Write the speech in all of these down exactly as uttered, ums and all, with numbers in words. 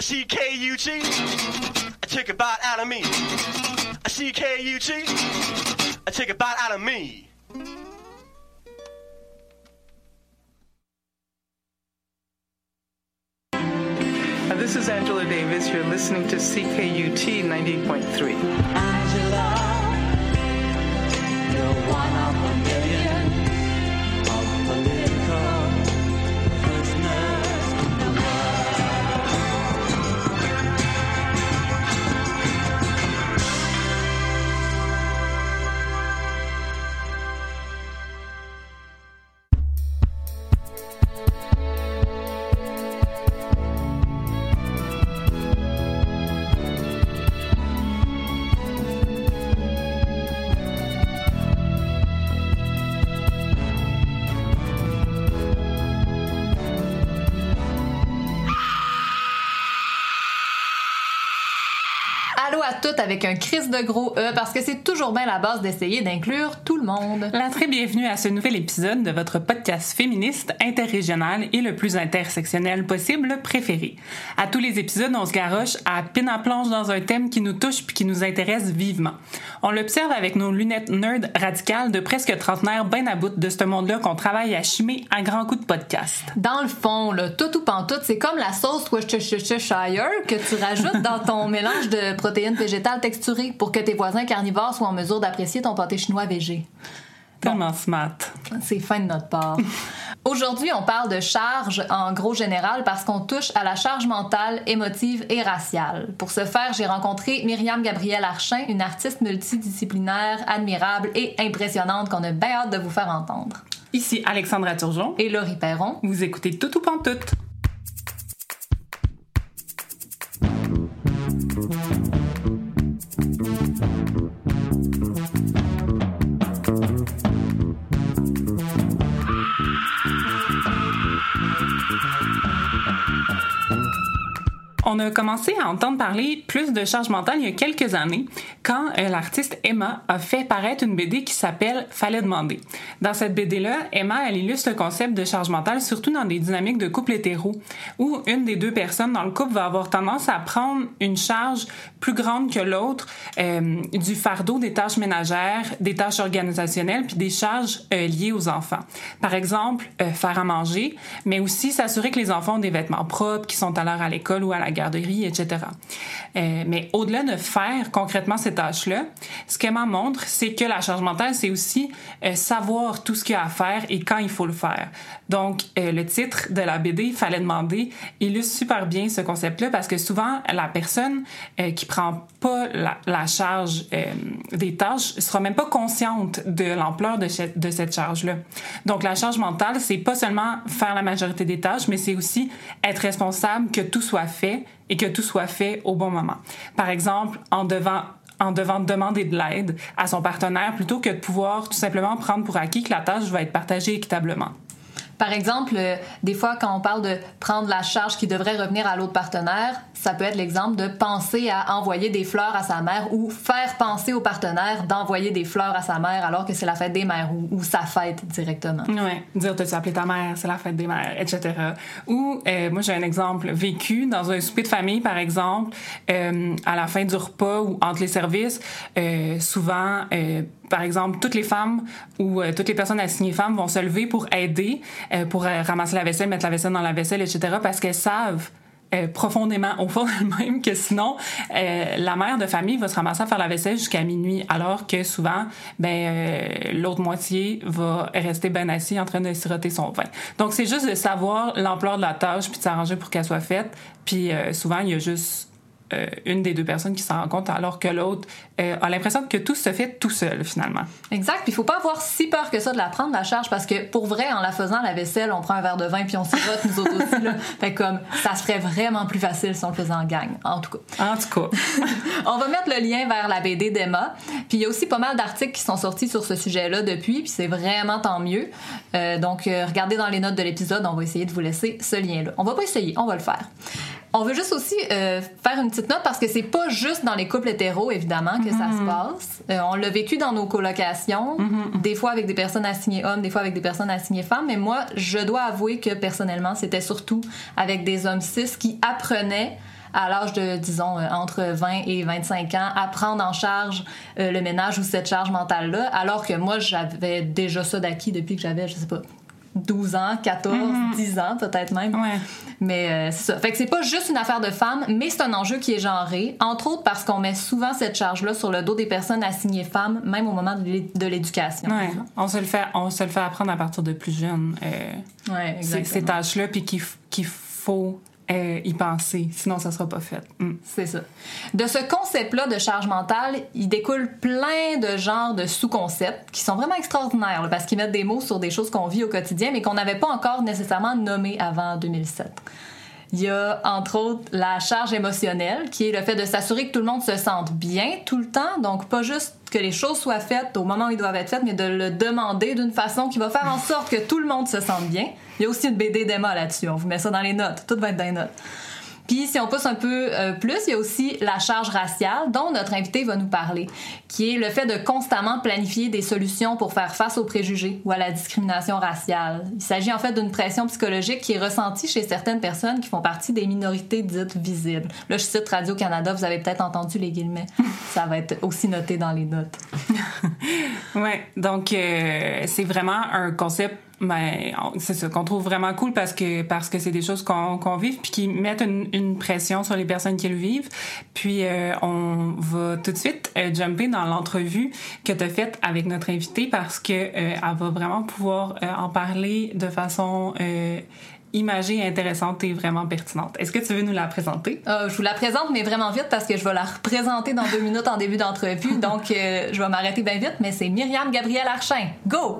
C K U T, take a bite out of me. C K U T, take a bite out of me. This is Angela Davis. You're listening to C K U T ninety-eight point three. Angela, you're one of a million of political prisoners in the À toutes avec un crise de gros E parce que c'est toujours bien la base d'essayer d'inclure tout le monde. La très bienvenue à ce nouvel épisode de votre podcast féministe interrégional et le plus intersectionnel possible préféré. À tous les épisodes, on se garoche à pine à planche dans un thème qui nous touche puis qui nous intéresse vivement. On l'observe avec nos lunettes nerd radicales de presque trentenaire ben à bout de ce monde-là qu'on travaille à chimer à grands coups de podcast. Dans le fond, là, tout ou pantoute, c'est comme la sauce Worcestershire que tu rajoutes dans ton mélange de protéines végétales texturées pour que tes voisins carnivores soient en mesure d'apprécier ton pâté chinois végé. Tellement bon. Smart. C'est fin de notre part. Aujourd'hui, on parle de charge en gros général parce qu'on touche à la charge mentale, émotive et raciale. Pour ce faire, j'ai rencontré Myriam Gabrielle Archin, une artiste multidisciplinaire, admirable et impressionnante qu'on a bien hâte de vous faire entendre. Ici Alexandra Turgeon et Laurie Perron. Vous écoutez Tout ou Pantoute. On a commencé à entendre parler plus de charge mentale il y a quelques années quand euh, l'artiste Emma a fait paraître une B D qui s'appelle « Fallait demander ». Dans cette B D-là, Emma, elle illustre le concept de charge mentale surtout dans des dynamiques de couple hétéro où une des deux personnes dans le couple va avoir tendance à prendre une charge plus grande que l'autre euh, du fardeau des tâches ménagères, des tâches organisationnelles puis des charges euh, liées aux enfants. Par exemple, euh, faire à manger, mais aussi s'assurer que les enfants ont des vêtements propres, qu'ils sont à l'heure à l'école ou à la garderie, et cetera. Euh, mais au-delà de faire concrètement ces tâches-là, ce qu'Emma montre, c'est que la charge mentale, c'est aussi euh, savoir tout ce qu'il y a à faire et quand il faut le faire. Donc, euh, le titre de la B D, « Fallait demander », illustre super bien ce concept-là parce que souvent, la personne euh, qui prend pas la, la charge euh, des tâches sera même pas consciente de l'ampleur de, ch- de cette charge-là. Donc, la charge mentale, c'est pas seulement faire la majorité des tâches, mais c'est aussi être responsable que tout soit fait et que tout soit fait au bon moment. Par exemple, en devant en devant demander de l'aide à son partenaire plutôt que de pouvoir tout simplement prendre pour acquis que la tâche va être partagée équitablement. Par exemple, euh, des fois, quand on parle de prendre la charge qui devrait revenir à l'autre partenaire, ça peut être l'exemple de penser à envoyer des fleurs à sa mère ou faire penser au partenaire d'envoyer des fleurs à sa mère alors que c'est la fête des mères ou, ou sa fête directement. Oui, dire « t'as-tu appelé ta mère, c'est la fête des mères », et cetera. Ou, euh, moi, j'ai un exemple vécu dans un souper de famille, par exemple, euh, à la fin du repas ou entre les services, euh, souvent... Euh, Par exemple, toutes les femmes ou euh, toutes les personnes assignées femmes vont se lever pour aider, euh, pour euh, ramasser la vaisselle, mettre la vaisselle dans la vaisselle, et cetera, parce qu'elles savent euh, profondément, au fond d'elles-mêmes, que sinon, euh, la mère de famille va se ramasser à faire la vaisselle jusqu'à minuit, alors que souvent, ben euh, l'autre moitié va rester ben assis en train de siroter son vin. Donc, c'est juste de savoir l'ampleur de la tâche puis de s'arranger pour qu'elle soit faite. Puis euh, souvent, il y a juste... Euh, une des deux personnes qui s'en rend compte alors que l'autre euh, a l'impression que tout se fait tout seul finalement. Exact, puis il faut pas avoir si peur que ça de la prendre la charge parce que pour vrai en la faisant la vaisselle, on prend un verre de vin puis on sirote nous autres aussi là. Fait comme ça se ferait vraiment plus facile si on le faisait en gang, en tout cas. En tout cas. On va mettre le lien vers la B D d'Emma. Puis il y a aussi pas mal d'articles qui sont sortis sur ce sujet-là depuis, puis c'est vraiment tant mieux. Euh, donc euh, regardez dans les notes de l'épisode, on va essayer de vous laisser ce lien-là. On va pas essayer, on va le faire. On veut juste aussi euh, faire une petite note parce que c'est pas juste dans les couples hétéros, évidemment, que mm-hmm. ça se passe. Euh, on l'a vécu dans nos colocations, mm-hmm. des fois avec des personnes assignées hommes, des fois avec des personnes assignées femmes. Mais moi, je dois avouer que personnellement, c'était surtout avec des hommes cis qui apprenaient à l'âge de, disons, euh, entre vingt et vingt-cinq ans, à prendre en charge euh, le ménage ou cette charge mentale-là, alors que moi, j'avais déjà ça d'acquis depuis que j'avais, je sais pas, douze ans, quatorze, mm-hmm. dix ans peut-être même. Ouais. Mais euh, c'est ça. Fait que c'est pas juste une affaire de femmes, mais c'est un enjeu qui est genré, entre autres parce qu'on met souvent cette charge-là sur le dos des personnes assignées femmes, même au moment de, l'é- de l'éducation. Ouais. On se le fait, on se le fait apprendre à partir de plus jeune. Euh, ouais, ces, ces tâches-là, puis qu'il, qu'il faut euh, y penser, sinon ça sera pas fait. Mm. C'est ça. De ce concept-là de charge mentale, il découle plein de genres de sous-concepts qui sont vraiment extraordinaires, là, parce qu'ils mettent des mots sur des choses qu'on vit au quotidien, mais qu'on n'avait pas encore nécessairement nommées avant deux mille sept. Il y a, entre autres, la charge émotionnelle, qui est le fait de s'assurer que tout le monde se sente bien tout le temps, donc pas juste que les choses soient faites au moment où ils doivent être faites, mais de le demander d'une façon qui va faire en sorte que tout le monde se sente bien. Il y a aussi une B D d'Emma là-dessus, on vous met ça dans les notes, tout va être dans les notes. Puis, si on pousse un peu euh, plus, il y a aussi la charge raciale, dont notre invité va nous parler, qui est le fait de constamment planifier des solutions pour faire face aux préjugés ou à la discrimination raciale. Il s'agit en fait d'une pression psychologique qui est ressentie chez certaines personnes qui font partie des minorités dites visibles. Là, je cite Radio-Canada, vous avez peut-être entendu les guillemets. Ça va être aussi noté dans les notes. Ouais, donc euh, c'est vraiment un concept. Ben, c'est ça qu'on trouve vraiment cool parce que parce que c'est des choses qu'on, qu'on vit puis qui mettent une, une pression sur les personnes qui le vivent. Puis euh, on va tout de suite euh, jumper dans l'entrevue que tu as faite avec notre invitée parce que euh, elle va vraiment pouvoir euh, en parler de façon euh, imagée, intéressante et vraiment pertinente. Est-ce que tu veux nous la présenter? Euh, je vous la présente, mais vraiment vite parce que je vais la représenter dans deux minutes en début d'entrevue. Donc, euh, je vais m'arrêter bien vite, mais c'est Myriam Gabrielle Archin. Go!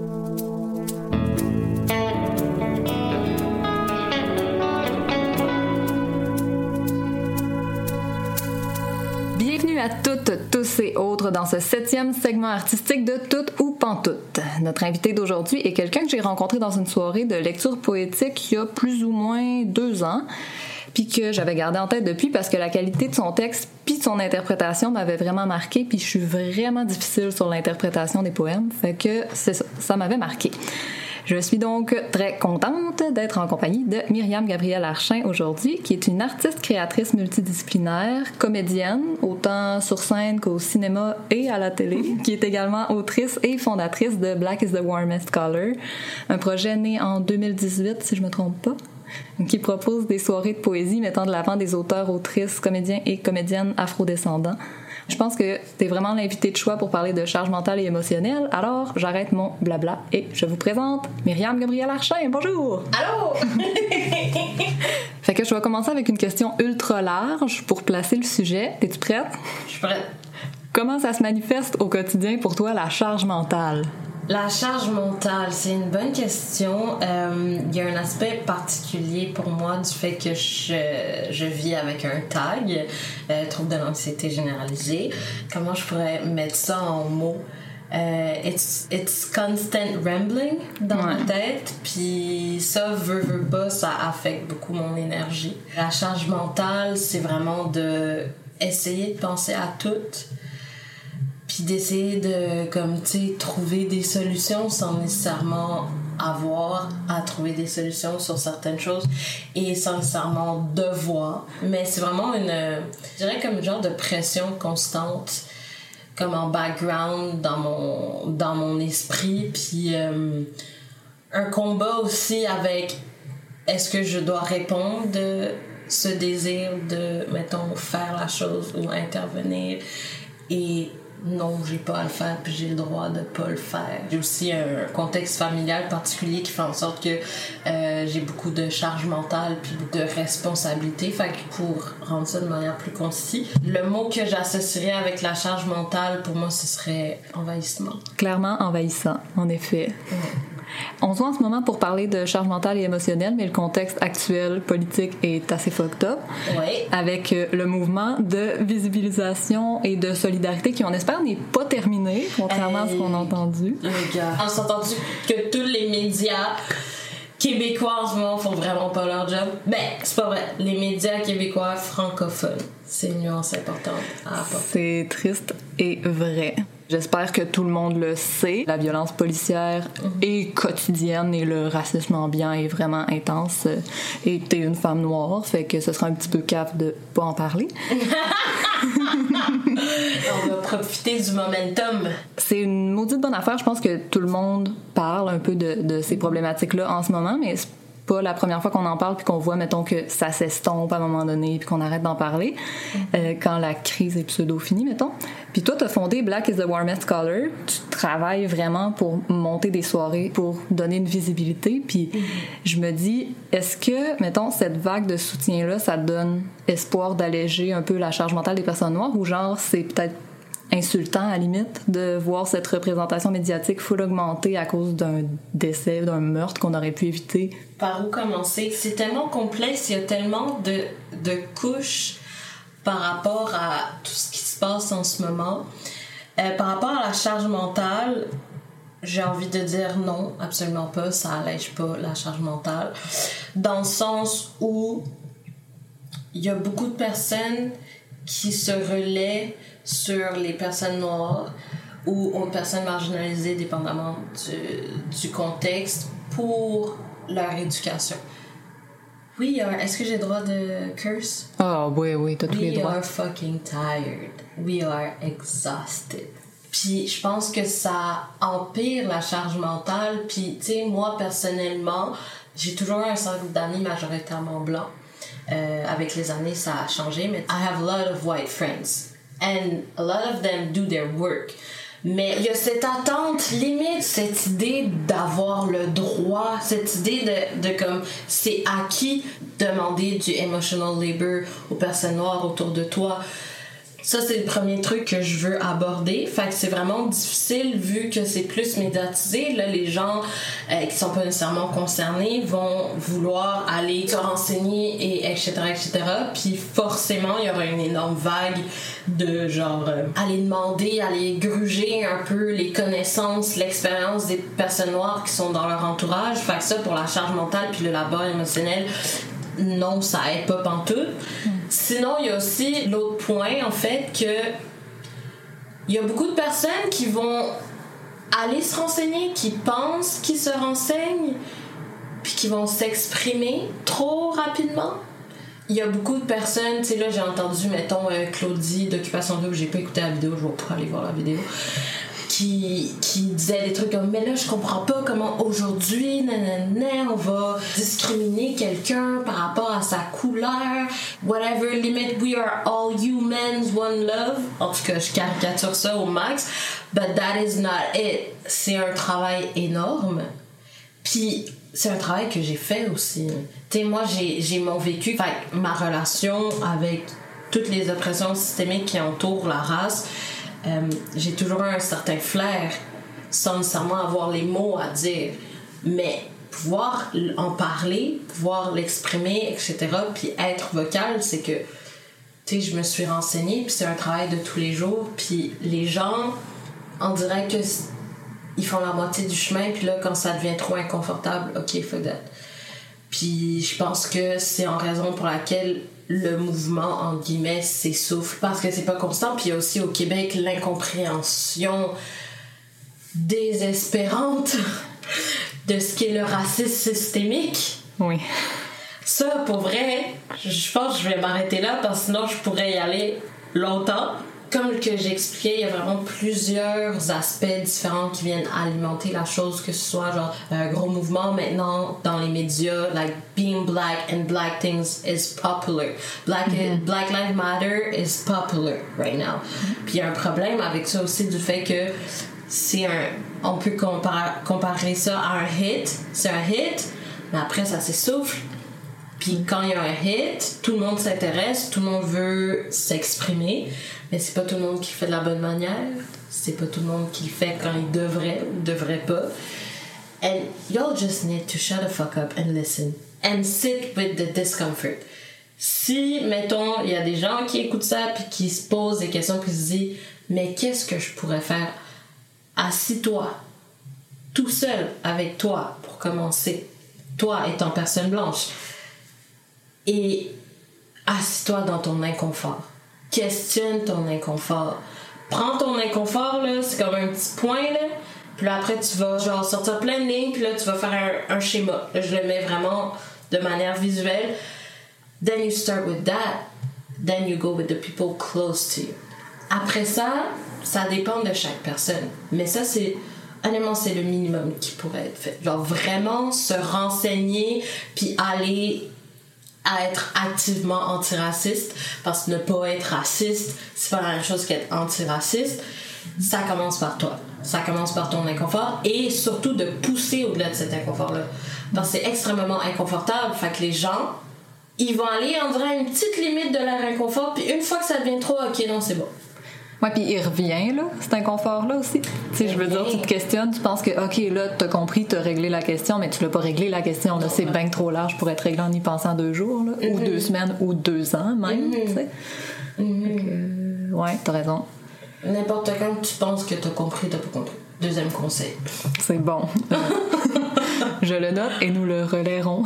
Bienvenue à toutes, tous et autres dans ce septième segment artistique de Tout ou Pantoute. Notre invité d'aujourd'hui est quelqu'un que j'ai rencontré dans une soirée de lecture poétique il y a plus ou moins deux ans, puis que j'avais gardé en tête depuis parce que la qualité de son texte puis de son interprétation m'avait vraiment marqué, puis je suis vraiment difficile sur l'interprétation des poèmes, fait que c'est ça, ça m'avait marqué. Je suis donc très contente d'être en compagnie de Myriam Gabrielle Archin aujourd'hui, qui est une artiste créatrice multidisciplinaire, comédienne, autant sur scène qu'au cinéma et à la télé, qui est également autrice et fondatrice de Black is the Warmest Color, un projet né en deux mille dix-huit, si je me trompe pas, qui propose des soirées de poésie mettant de l'avant des auteurs, autrices, comédiens et comédiennes afrodescendants. Je pense que t'es vraiment l'invité de choix pour parler de charge mentale et émotionnelle. Alors, j'arrête mon blabla et je vous présente Myriam Gabrielle Archin. Bonjour! Allô! Fait que je vais commencer avec une question ultra large pour placer le sujet. Es-tu prête? Je suis prête. Comment ça se manifeste au quotidien pour toi, la charge mentale? La charge mentale, c'est une bonne question. Euh, il y a un aspect particulier pour moi du fait que je, je vis avec un tag, euh, trouble de l'anxiété généralisée. Comment je pourrais mettre ça en mots? Euh, it's, it's constant rambling dans ouais. ma tête, puis ça, veut, veut pas, ça affecte beaucoup mon énergie. La charge mentale, c'est vraiment de essayer de penser à tout, puis d'essayer de, comme, tu sais, trouver des solutions sans nécessairement avoir à trouver des solutions sur certaines choses et sans nécessairement devoir. Mais c'est vraiment une, je dirais comme une genre de pression constante, comme en background dans mon, dans mon esprit, puis euh, un combat aussi avec est-ce que je dois répondre de ce désir de, mettons, faire la chose ou intervenir, et non, j'ai pas à le faire, puis j'ai le droit de pas le faire. J'ai aussi un contexte familial particulier qui fait en sorte que euh, j'ai beaucoup de charge mentale puis de responsabilité. Fait que pour rendre ça de manière plus concise, le mot que j'associerais avec la charge mentale, pour moi, ce serait envahissement. Clairement envahissant, en effet. Ouais. On se voit en ce moment pour parler de charge mentale et émotionnelle, mais le contexte actuel politique est assez fucked up. Ouais. Avec le mouvement de visibilisation et de solidarité qui, on espère, n'est pas terminé, contrairement hey, à ce qu'on a entendu. Les gars, on s'est entendu que tous les médias québécois en ce moment font vraiment pas leur job. Ben, c'est pas vrai. Les médias québécois francophones, c'est une nuance importante à apporter. C'est triste et vrai. J'espère que tout le monde le sait. La violence policière mm-hmm. est quotidienne et le racisme ambiant est vraiment intense. Et t'es une femme noire, fait que ce sera un petit peu cave de pas en parler. On va profiter du momentum. C'est une maudite bonne affaire. Je pense que tout le monde parle un peu de, de ces problématiques-là en ce moment, mais c'est pas la première fois qu'on en parle puis qu'on voit, mettons, que ça s'estompe à un moment donné puis qu'on arrête d'en parler euh, quand la crise est pseudo-finie, mettons. Puis toi, t'as fondé Black is the Warmest Color. Tu travailles vraiment pour monter des soirées, pour donner une visibilité. Puis je me dis, est-ce que, mettons, cette vague de soutien-là, ça donne espoir d'alléger un peu la charge mentale des personnes noires ou genre, c'est peut-être insultant à la limite de voir cette représentation médiatique full augmentée à cause d'un décès, d'un meurtre qu'on aurait pu éviter? Par où commencer? C'est tellement complexe, il y a tellement de, de couches par rapport à tout ce qui se passe en ce moment. Euh, par rapport à la charge mentale, j'ai envie de dire non, absolument pas, ça allège pas la charge mentale. Dans le sens où il y a beaucoup de personnes qui se relaient sur les personnes noires ou une personne marginalisée, dépendamment du, du contexte, pour leur éducation. We are... Est-ce que j'ai le droit de curse? Ah oh, oui, oui, t'as tous les droits. We are fucking tired. We are exhausted. Puis je pense que ça empire la charge mentale. Puis, tu sais, moi, personnellement, j'ai toujours un cercle d'amis majoritairement blancs. Euh, avec les années, ça a changé, mais I have a lot of white friends. And a lot of them do their work. Mais il y a cette attente, limite, cette idée d'avoir le droit, cette idée de, de comme, c'est acquis demander du emotional labor aux personnes noires autour de toi. Ça, c'est le premier truc que je veux aborder. Fait que c'est vraiment difficile vu que c'est plus médiatisé. Là, les gens euh, qui sont pas nécessairement concernés vont vouloir aller se renseigner et etc, et cetera. Puis forcément, il y aura une énorme vague de genre euh, aller demander, aller gruger un peu les connaissances, l'expérience des personnes noires qui sont dans leur entourage. Fait que ça, pour la charge mentale puis le labeur émotionnel, non, ça aide pas pantoute. Mm. Sinon, il y a aussi l'autre point, en fait, que il y a beaucoup de personnes qui vont aller se renseigner, qui pensent qu'ils se renseignent, puis qui vont s'exprimer trop rapidement. Il y a beaucoup de personnes, tu sais, là, j'ai entendu, mettons, euh, Claudie d'Occupation Double, j'ai pas écouté la vidéo, je vais pas aller voir la vidéo, qui, qui disait des trucs comme, mais là, je comprends pas comment aujourd'hui, nanana, on va discriminer quelqu'un par rapport à sa couleur, whatever, limit, we are all humans, one love. En tout cas, je caricature ça au max, but that is not it. C'est un travail énorme. Puis, c'est un travail que j'ai fait aussi. Tu sais, moi, j'ai, j'ai mon vécu, fait, ma relation avec toutes les oppressions systémiques qui entourent la race. Euh, j'ai toujours eu un certain flair sans nécessairement avoir les mots à dire, mais pouvoir en parler, pouvoir l'exprimer, et cetera, puis être vocal, c'est que, tu sais, je me suis renseignée, puis c'est un travail de tous les jours, puis les gens, on dirait que ils font la moitié du chemin, puis là, quand ça devient trop inconfortable, ok, fuck that. Puis je pense que c'est en raison pour laquelle le mouvement, entre guillemets, s'essouffle, parce que c'est pas constant. Puis il y a aussi au Québec l'incompréhension désespérante de ce qu'est le racisme systémique. Oui. Ça, pour vrai, je pense que je vais m'arrêter là, parce que sinon je pourrais y aller longtemps. Comme que j'expliquais, il y a vraiment plusieurs aspects différents qui viennent alimenter la chose, que ce soit genre un gros mouvement maintenant dans les médias, like being black and black things is popular. Black, mm-hmm. Black Lives Matter is popular right now. Mm-hmm. Puis il y a un problème avec ça aussi du fait que c'est un, on peut comparer, comparer ça à un hit. C'est un hit, mais après ça s'essouffle. Puis quand il y a un hit, tout le monde s'intéresse, tout le monde veut s'exprimer, mais c'est pas tout le monde qui le fait de la bonne manière, c'est pas tout le monde qui le fait quand il devrait ou devrait pas. And y'all just need to shut the fuck up and listen. And sit with the discomfort. Si, mettons, il y a des gens qui écoutent ça puis qui se posent des questions puis se disent « Mais qu'est-ce que je pourrais faire? » Assis-toi, tout seul avec toi pour commencer, toi étant personne blanche. Et assis-toi dans ton inconfort. Questionne ton inconfort. prends ton inconfort, là, c'est comme un petit point, là. Puis là, après, tu vas genre sortir plein de lignes, puis là, tu vas faire un, un schéma. Là, je le mets vraiment de manière visuelle. Then you start with that. Then you go with the people close to you. Après ça, ça dépend de chaque personne. Mais ça, c'est... Honnêtement, c'est le minimum qui pourrait être fait. Genre, vraiment se renseigner, puis aller à être activement antiraciste. Parce que ne pas être raciste, c'est pas la même chose qu'être antiraciste. Ça commence par toi. Ça commence par ton inconfort. Et surtout de pousser au-delà de cet inconfort-là. Parce que c'est extrêmement inconfortable. Fait que les gens, ils vont aller, on dirait, à une petite limite de leur inconfort. Puis une fois que ça devient trop, ok, non, c'est bon. Ouais, puis il revient, là, cet inconfort-là aussi. Tu sais, je veux dire, tu te questionnes, tu penses que, OK, là, t'as compris, t'as réglé la question, mais tu l'as pas réglé, la question, là, c'est bien trop large pour être réglé en y pensant deux jours, là, mm-hmm. ou deux semaines, ou deux ans, même, mm-hmm. tu sais. Mm-hmm. Que, ouais, t'as raison. N'importe quand tu penses que t'as compris, t'as pas compris. Deuxième conseil. C'est bon. Je le note et nous le relayerons.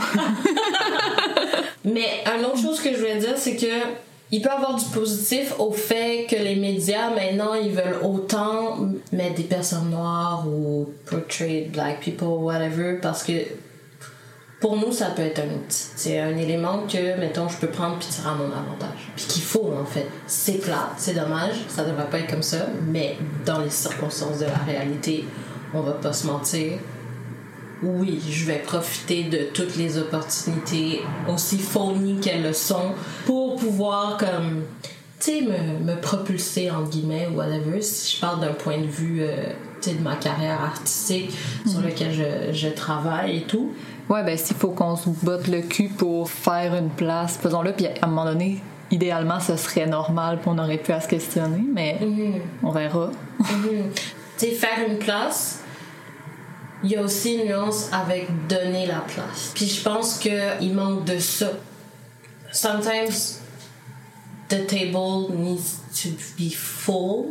Mais une autre chose que je voulais dire, c'est que il peut y avoir du positif au fait que les médias, maintenant, ils veulent autant mettre des personnes noires ou portray black people, whatever, parce que pour nous, ça peut être un outil. C'est un élément que, mettons, je peux prendre puis tirer à mon avantage. Puis qu'il faut, en fait. C'est plat, c'est dommage, ça devrait pas être comme ça, mais dans les circonstances de la réalité, on va pas se mentir. Oui, je vais profiter de toutes les opportunités, aussi phony qu'elles le sont, pour pouvoir, comme, tu sais, me, me propulser, entre guillemets, ou whatever, si je parle d'un point de vue, euh, tu sais, de ma carrière artistique, mm-hmm. sur lequel je, je travaille et tout. Ouais, ben, s'il faut qu'on se botte le cul pour faire une place, faisons-le, puis à un moment donné, idéalement, ce serait normal, puis on aurait pu à se questionner, mais mm-hmm. on verra. Mm-hmm. Tu sais, faire une place... Il y a aussi une nuance avec donner la place. Puis je pense qu'il manque de ça. Sometimes the table needs to be full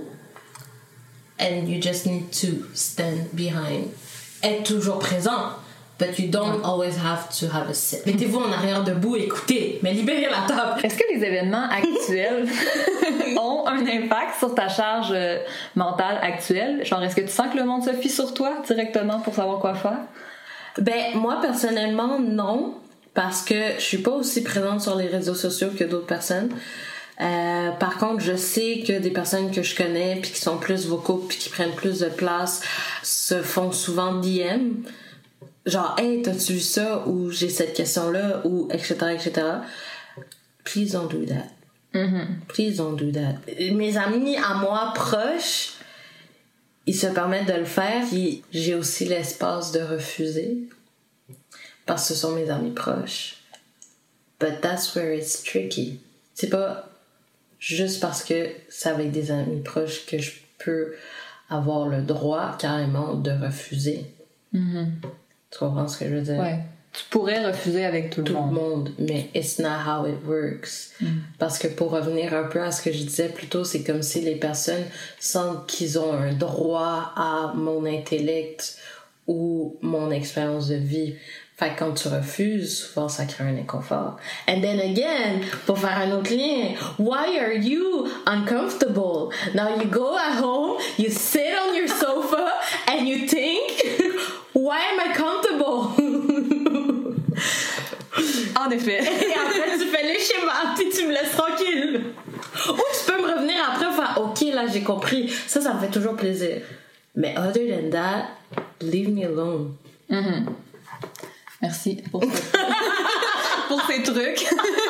and you just need to stand behind. Être toujours présent, but you don't always have to have a seat. Mettez-vous en arrière debout, écoutez, mais libérez la table. Est-ce que les événements actuels ont un impact sur ta charge mentale actuelle? Genre, est-ce que tu sens que le monde se fie sur toi directement pour savoir quoi faire? Ben, moi, personnellement, non. Parce que je suis pas aussi présente sur les réseaux sociaux que d'autres personnes. Euh, par contre, je sais que des personnes que je connais puis qui sont plus vocaux puis qui prennent plus de place se font souvent D M. Genre, hey, t'as-tu vu ça? Ou j'ai cette question-là? Ou et cetera, et cetera. Please don't do that. Mm-hmm. Please don't do that. Mes amis à moi proches, ils se permettent de le faire. Puis j'ai aussi l'espace de refuser. Parce que ce sont mes amis proches. But that's where it's tricky. C'est pas juste parce que c'est avec des amis proches que je peux avoir le droit carrément de refuser. Mm-hmm. Tu comprends ce que je veux dire? Ouais. Tu pourrais refuser avec tout, tout le monde. Tout le monde, mais it's not how it works. Mm. Parce que pour revenir un peu à ce que je disais plus tôt, c'est comme si les personnes sentent qu'ils ont un droit à mon intellect ou mon expérience de vie. Fait que quand tu refuses, souvent ça crée un inconfort. And then again, pour faire un autre lien, why are you uncomfortable? Now you go at home, you sit on your sofa, and you think, why am I comfortable? En effet. Et après, tu fais les schémas, puis tu me laisses tranquille. Ou tu peux me revenir après et faire, ok, là j'ai compris. Ça, ça me fait toujours plaisir. Mais other than that, leave me alone. Mm-hmm. Merci pour, ce... pour ces trucs.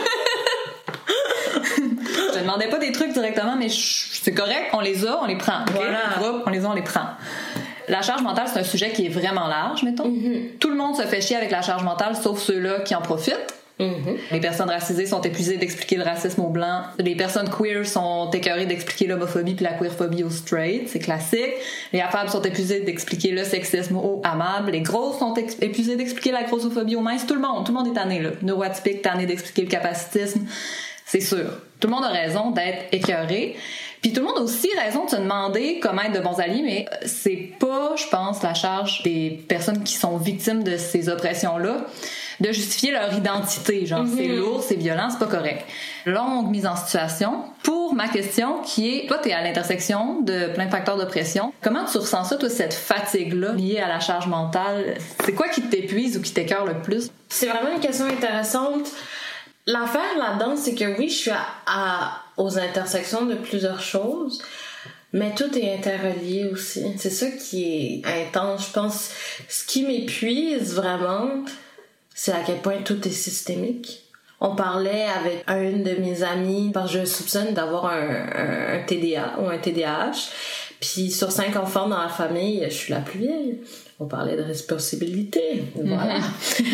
Je ne demandais pas des trucs directement, mais je... c'est correct, on les a, on les prend. Okay? Voilà. Groupe, on les a, on les prend. La charge mentale, c'est un sujet qui est vraiment large, mettons. Mm-hmm. Tout le monde se fait chier avec la charge mentale, sauf ceux-là qui en profitent. Mm-hmm. Les personnes racisées sont épuisées d'expliquer le racisme aux blancs. Les personnes queer sont écœurées d'expliquer l'homophobie puis la queerphobie aux straight, c'est classique. Les affable sont épuisées d'expliquer le sexisme aux amables. Les grosses sont ex- épuisées d'expliquer la grossophobie aux minces. Tout le monde, tout le monde est tanné, là. Neuroatypique, tanné d'expliquer le capacitisme. C'est sûr. Tout le monde a raison d'être écœuré. Puis tout le monde a aussi raison de se demander comment être de bons alliés, mais c'est pas, je pense, la charge des personnes qui sont victimes de ces oppressions-là. de justifier leur identité. Genre, mm-hmm. c'est lourd, c'est violent, c'est pas correct. Longue mise en situation. Pour ma question, qui est, toi, t'es à l'intersection de plein de facteurs de pression. Comment tu ressens ça, toi, cette fatigue-là liée à la charge mentale? C'est quoi qui t'épuise ou qui t'écœure le plus? C'est vraiment une question intéressante. L'affaire là-dedans, c'est que oui, je suis à, à, aux intersections de plusieurs choses, mais tout est interrelié aussi. C'est ça qui est intense. Je pense, ce qui m'épuise vraiment, c'est à quel point tout est systémique. On parlait avec une de mes amies, parce que je soupçonne d'avoir un, un, un T D A ou un T D A H. Puis sur cinq enfants dans la famille, je suis la plus vieille. On parlait de responsabilité, voilà. Mm-hmm.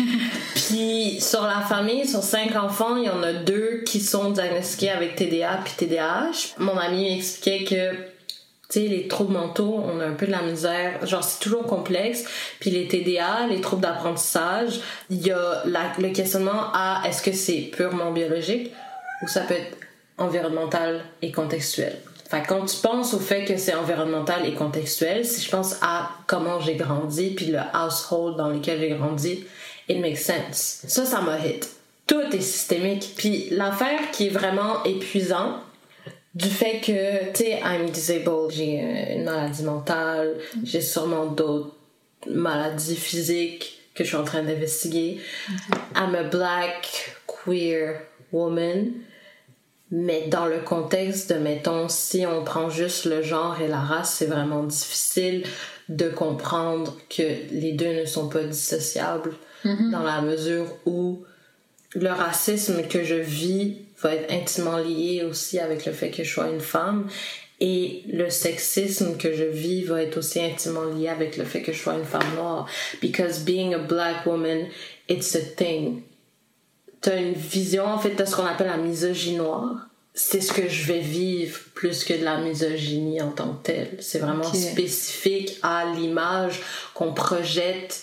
Puis sur la famille, sur cinq enfants, il y en a deux qui sont diagnostiqués avec T D A puis T D A H. Mon ami m'expliquait que, tu sais, les troubles mentaux, on a un peu de la misère. Genre, c'est toujours complexe. Puis les T D A, les troubles d'apprentissage, il y a la, le questionnement à est-ce que c'est purement biologique ou ça peut être environnemental et contextuel. Fait que quand tu penses au fait que c'est environnemental et contextuel, si je pense à comment j'ai grandi puis le household dans lequel j'ai grandi, it makes sense. Ça, ça m'a hit. Tout est systémique. Puis l'affaire qui est vraiment épuisante, du fait que, tu sais, I'm disabled, j'ai une maladie mentale, j'ai sûrement d'autres maladies physiques que je suis en train d'investiguer. Mm-hmm. I'm a black, queer woman. Mais dans le contexte de, mettons, si on prend juste le genre et la race, c'est vraiment difficile de comprendre que les deux ne sont pas dissociables, mm-hmm. dans la mesure où le racisme que je vis va être intimement lié aussi avec le fait que je sois une femme, et le sexisme que je vis va être aussi intimement lié avec le fait que je sois une femme noire. Because being a black woman, it's a thing. T'as une vision, en fait, de ce qu'on appelle la misogynie noire. C'est ce que je vais vivre plus que de la misogynie en tant que telle. C'est vraiment okay. spécifique à l'image qu'on projette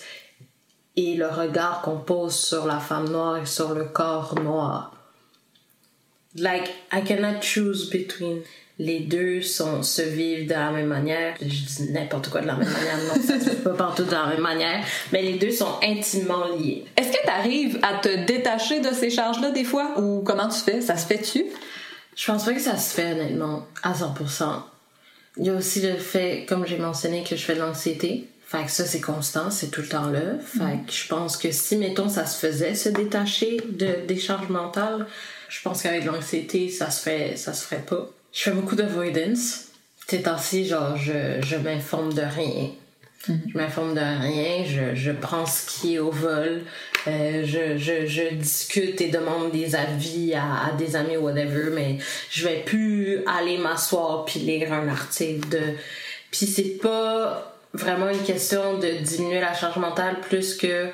et le regard qu'on pose sur la femme noire et sur le corps noir. Like, I cannot choose between. Les deux sont, se vivent de la même manière. Je dis n'importe quoi de la même manière. Non, ça se fait pas partout de la même manière. Mais les deux sont intimement liés. Est-ce que t'arrives à te détacher de ces charges-là des fois? Ou comment tu fais? Ça se fait-tu? Je pense pas que ça se fait, honnêtement, à cent pour cent. Il y a aussi le fait, comme j'ai mentionné, que je fais de l'anxiété. Fait que ça, c'est constant, c'est tout le temps là. Fait mm. que je pense que si, mettons, ça se faisait, se détacher de, des charges mentales, je pense qu'avec l'anxiété, ça se fait, ça se ferait pas. Je fais beaucoup d'avoidance. Ces temps-ci, genre, je, je m'informe de rien. Mm-hmm. Je m'informe de rien, je, je prends ce qui est au vol, euh, je, je, je discute et demande des avis à, à des amis, whatever, mais je vais plus aller m'asseoir puis lire un article de... Puis c'est pas vraiment une question de diminuer la charge mentale plus que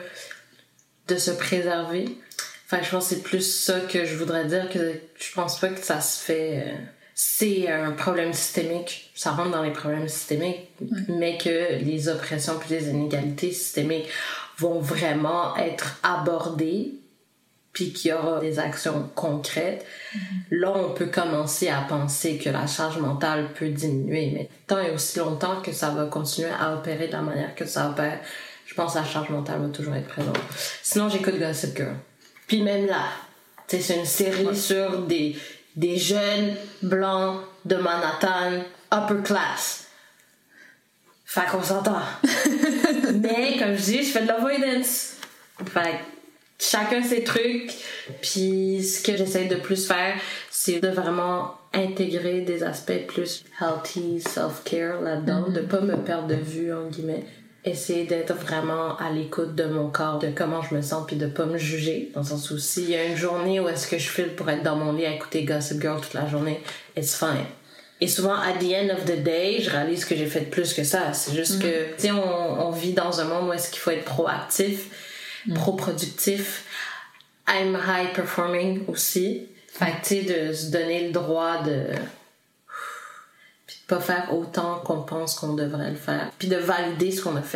de se préserver. Enfin, je pense que c'est plus ça que je voudrais dire, que je pense pas que ça se fait... Euh, c'est un problème systémique, ça rentre dans les problèmes systémiques, ouais. mais que les oppressions puis les inégalités systémiques vont vraiment être abordées, puis qu'il y aura des actions concrètes. Mm-hmm. Là, on peut commencer à penser que la charge mentale peut diminuer, mais tant et aussi longtemps que ça va continuer à opérer de la manière que ça opère, je pense que la charge mentale va toujours être présente. Sinon, j'écoute Gossip Girl. Puis même là, c'est une série ouais. sur des... des jeunes blancs de Manhattan, upper class. Fait qu'on s'entend. Mais, comme je dis, je fais de l'avoidance. Fait que chacun ses trucs. Puis, ce que j'essaie de plus faire, c'est de vraiment intégrer des aspects plus healthy, self-care là-dedans. Mm-hmm. De pas me perdre de vue, en guillemets. Essayer d'être vraiment à l'écoute de mon corps, de comment je me sens, puis de pas me juger. Dans le sens où s'il y a une journée où est-ce que je file pour être dans mon lit à écouter Gossip Girl toute la journée, it's fine. Et souvent, at the end of the day, je réalise que j'ai fait plus que ça. C'est juste mm-hmm. que, tu sais, on, on vit dans un monde où est-ce qu'il faut être proactif, mm-hmm. pro-productif. I'm high performing aussi. Fait que, tu sais, de se donner le droit de... puis de pas faire autant qu'on pense qu'on devrait le faire, puis de valider ce qu'on a fait.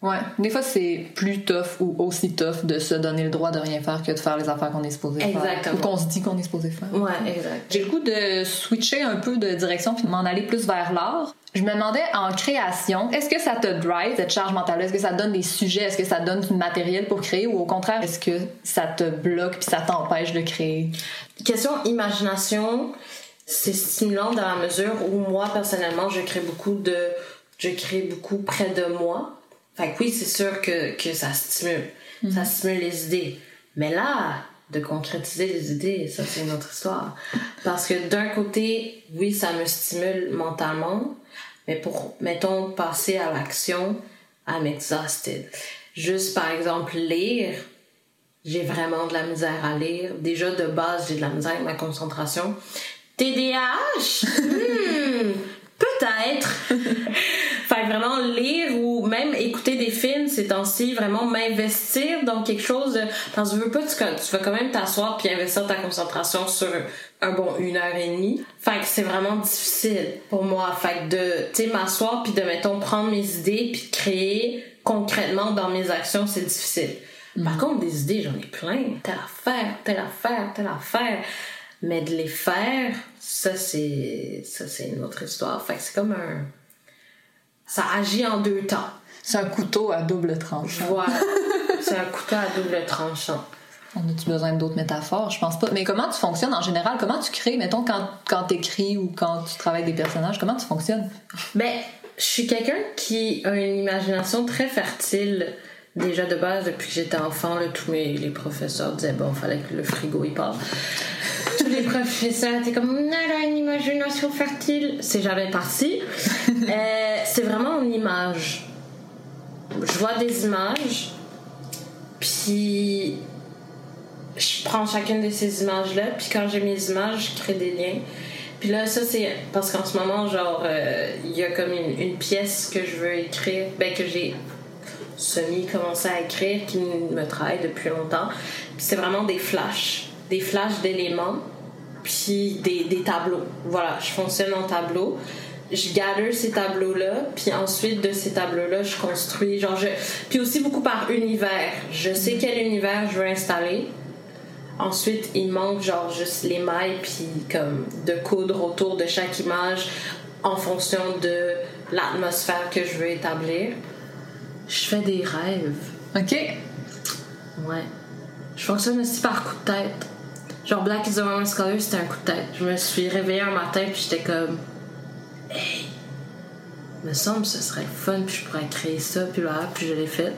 Ouais. Des fois, c'est plus tough ou aussi tough de se donner le droit de rien faire que de faire les affaires qu'on est supposé faire. Exactement. Ou qu'on se dit qu'on est supposé faire. Ouais, exact. J'ai le goût de switcher un peu de direction puis de m'en aller plus vers l'art. Je me demandais, en création, est-ce que ça te drive, cette charge mentale? Est-ce que ça te donne des sujets? Est-ce que ça te donne du matériel pour créer? Ou au contraire, est-ce que ça te bloque puis ça t'empêche de créer? Question imagination, c'est stimulant dans la mesure où moi, personnellement, je crée beaucoup de... Je crée beaucoup près de moi. Fait que oui, c'est sûr que, que ça stimule. Mm-hmm. Ça stimule les idées. Mais là, de concrétiser les idées, ça, c'est une autre histoire. Parce que d'un côté, oui, ça me stimule mentalement, mais pour, mettons, passer à l'action, I'm exhausted. Juste, par exemple, lire, j'ai vraiment de la misère à lire. Déjà, de base, j'ai de la misère avec ma concentration. T D A H? hmm, peut-être. Fait que vraiment lire ou même écouter des films ces temps-ci, vraiment m'investir dans quelque chose de... Parce que je veux pas, tu, tu vas quand même t'asseoir puis investir ta concentration sur un bon une heure et demie. Fait que c'est vraiment difficile pour moi. Fait que de, tu sais, m'asseoir puis de, mettons, prendre mes idées puis de créer concrètement dans mes actions, c'est difficile. Mm. Par contre, des idées, j'en ai plein. Telle affaire, telle affaire, telle affaire. Mais de les faire, ça, c'est, ça, c'est une autre histoire. Fait que c'est comme un... Ça agit en deux temps. C'est un couteau à double tranchant. Voilà. C'est un couteau à double tranchant. On a-tu besoin d'autres métaphores? Je pense pas. Mais comment tu fonctionnes en général? Comment tu crées? Mettons, quand, quand t'écris ou quand tu travailles avec des personnages, comment tu fonctionnes? Ben, je suis quelqu'un qui a une imagination très fertile. Déjà de base, depuis que j'étais enfant, là, tous mes, les professeurs disaient, bon, il fallait que le frigo, il part. Tous les professeurs étaient comme, on a une imagination fertile. C'est jamais parti. euh, c'est vraiment une image. Je vois des images, puis je prends chacune de ces images-là, puis quand j'ai mes images, je crée des liens. Puis là, ça, c'est parce qu'en ce moment, genre, il euh, y a comme une, une pièce que je veux écrire, ben, que j'ai semi-commencé à écrire, qui me travaille depuis longtemps. Puis c'est vraiment des flashs. Des flashs d'éléments, puis des, des tableaux. Voilà, je fonctionne en tableau. Je gather ces tableaux-là, puis ensuite de ces tableaux-là, je construis. Genre, je... Puis aussi beaucoup par univers. Je sais quel univers je veux installer. Ensuite, il manque genre juste les mailles, puis comme de coudre autour de chaque image en fonction de l'atmosphère que je veux établir. Je fais des rêves. OK. Ouais. Je fonctionne aussi par coup de tête. Genre Black is the Romance Color, c'était un coup de tête. Je me suis réveillée un matin puis j'étais comme, hey, me semble ce serait fun puis je pourrais créer ça puis là puis je l'ai faite.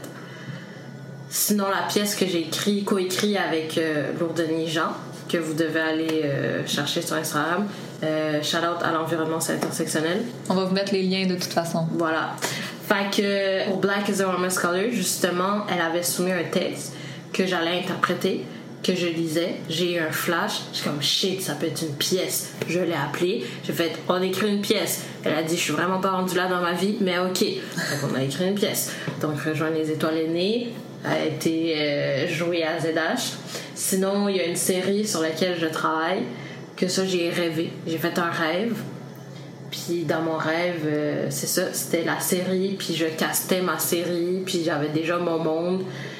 Sinon la pièce que j'ai écrit, co-écrit avec euh, Lourdeni Jean, que vous devez aller euh, chercher sur Instagram. Euh, shout out à l'environnement c'est intersectionnel. On va vous mettre les liens de toute façon. Voilà. Fait que pour Black is the Romance Color, justement, elle avait soumis un texte que j'allais interpréter, que je lisais. J'ai eu un flash. Je suis comme shit, ça peut être une pièce. Je l'ai appelée. J'ai fait on écrit une pièce. Elle a dit je suis vraiment pas rendue là dans ma vie, mais ok. Donc on a écrit une pièce. Donc Rejoindre les étoiles aînées a été euh, joué à Z H. Sinon il y a une série sur laquelle je travaille que ça j'ai rêvé. J'ai fait un rêve. Puis dans mon rêve, euh, c'est ça, c'était la série. Puis je castais ma série. Puis j'avais déjà mon monde.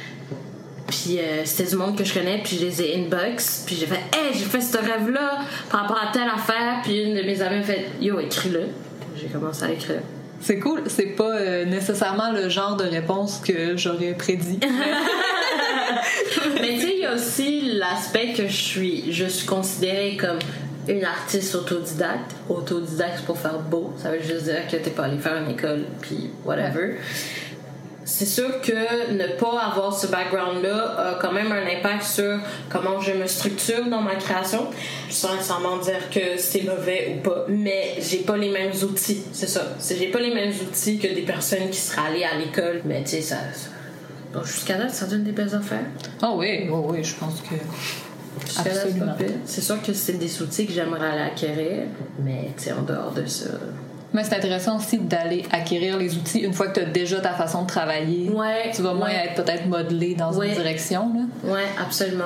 Puis euh, c'était du monde que je connais, puis je les ai inbox, puis j'ai fait « Hey, j'ai fait ce rêve-là par rapport à telle affaire », puis une de mes amies m'a fait « Yo, écris-le ». J'ai commencé à l'écrire. C'est cool, c'est pas euh, nécessairement le genre de réponse que j'aurais prédit. Mais tu sais, il y a aussi l'aspect que je suis, je suis considérée comme une artiste autodidacte. Autodidacte, c'est pour faire beau, ça veut juste dire que t'es pas allé faire une école, puis whatever. C'est sûr que ne pas avoir ce background-là a quand même un impact sur comment je me structure dans ma création. Sans nécessairement dire que c'est mauvais ou pas, mais j'ai pas les mêmes outils, c'est ça. C'est, j'ai pas les mêmes outils que des personnes qui seraient allées à l'école, mais tu sais, ça, ça... Donc, jusqu'à là, ça donne des belles affaires. Ah oh oui, oh oui, je pense que... Jusqu'à là, c'est pas pire. C'est sûr que c'est des outils que j'aimerais aller acquérir, mais tu sais, en dehors de ça... Mais c'est intéressant aussi d'aller acquérir les outils une fois que tu as déjà ta façon de travailler. Ouais. Tu vas moins ouais. être peut-être modelé dans ouais. une direction. Là. Ouais, absolument.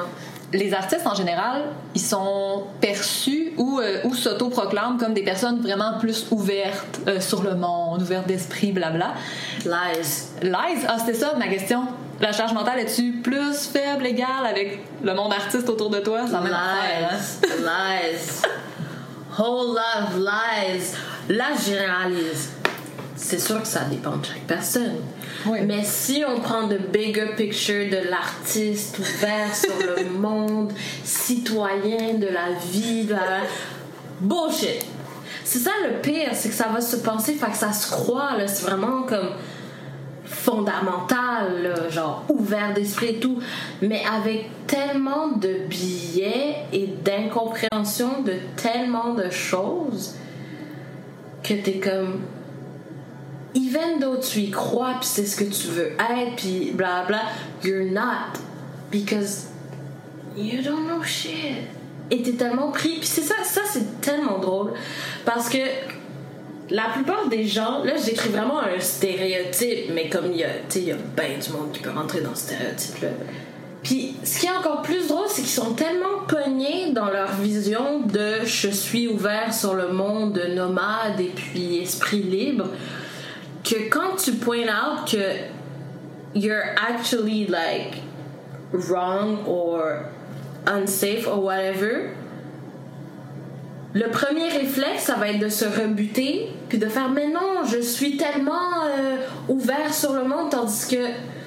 les artistes en général, ils sont perçus ou, euh, ou s'autoproclament comme des personnes vraiment plus ouvertes euh, sur le monde, ouvertes d'esprit, blabla. Lies. Lies? Ah, c'était ça ma question. La charge mentale, es-tu plus faible, égale avec le monde artiste autour de toi? C'est la même affaire, hein? Lies. Whole lot of lies. Là, je généralise. C'est sûr que ça dépend de chaque personne. Oui. Mais si on prend le bigger picture de l'artiste ouvert sur le monde, citoyen de la vie, de la... bullshit. C'est ça le pire, c'est que ça va se penser, fait que ça se croit, là, c'est vraiment comme fondamental, là, genre ouvert d'esprit et tout, mais avec tellement de biais et d'incompréhension de tellement de choses que t'es comme... Even though tu y crois pis c'est ce que tu veux être pis bla bla, you're not because you don't know shit. Et t'es tellement pris pis c'est ça, ça c'est tellement drôle parce que la plupart des gens, là j'écris vraiment un stéréotype, mais comme il y a, tu sais, il y a ben du monde qui peut rentrer dans ce stéréotype là. Puis ce qui est encore plus drôle, c'est qu'ils sont tellement pognés dans leur vision de je suis ouvert sur le monde nomade et puis esprit libre, que quand tu point out que you're actually like wrong or unsafe or whatever, le premier réflexe ça va être de se rebuter puis de faire mais non, je suis tellement euh, ouvert sur le monde, tandis que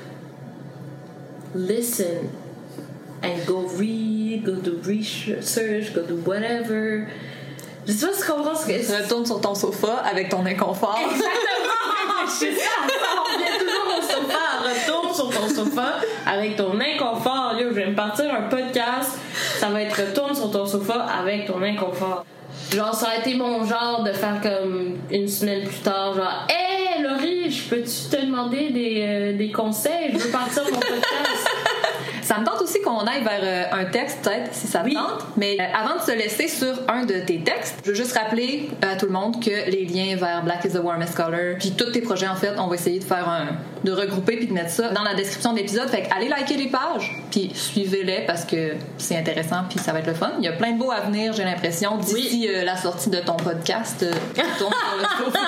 listen and go read, go do research, go do whatever. Je sais pas si tu comprends ce que c'est. Retourne sur ton sofa avec ton inconfort. Exactement! C'est ça! On revient toujours au sofa. Retourne sur ton sofa avec ton inconfort. Yo, je vais me partir un podcast. Ça va être retourne sur ton sofa avec ton inconfort. Genre, ça a été mon genre de faire comme une semaine plus tard, genre, hé, hey, Laurie, je peux-tu te demander des, euh, des conseils? Je veux partir mon podcast. Ça me tente aussi qu'on aille vers euh, un texte, peut-être, si ça te oui. tente. Mais euh, avant de se laisser sur un de tes textes, je veux juste rappeler à tout le monde que les liens vers Black is the Warmest Color, puis tous tes projets, en fait, on va essayer de faire un... de regrouper puis de mettre ça dans la description de l'épisode. Fait que allez liker les pages, puis suivez-les parce que c'est intéressant puis ça va être le fun. Il y a plein de beaux à venir, j'ai l'impression, d'ici oui. euh, la sortie de ton podcast. Euh, tourne sur le sofa.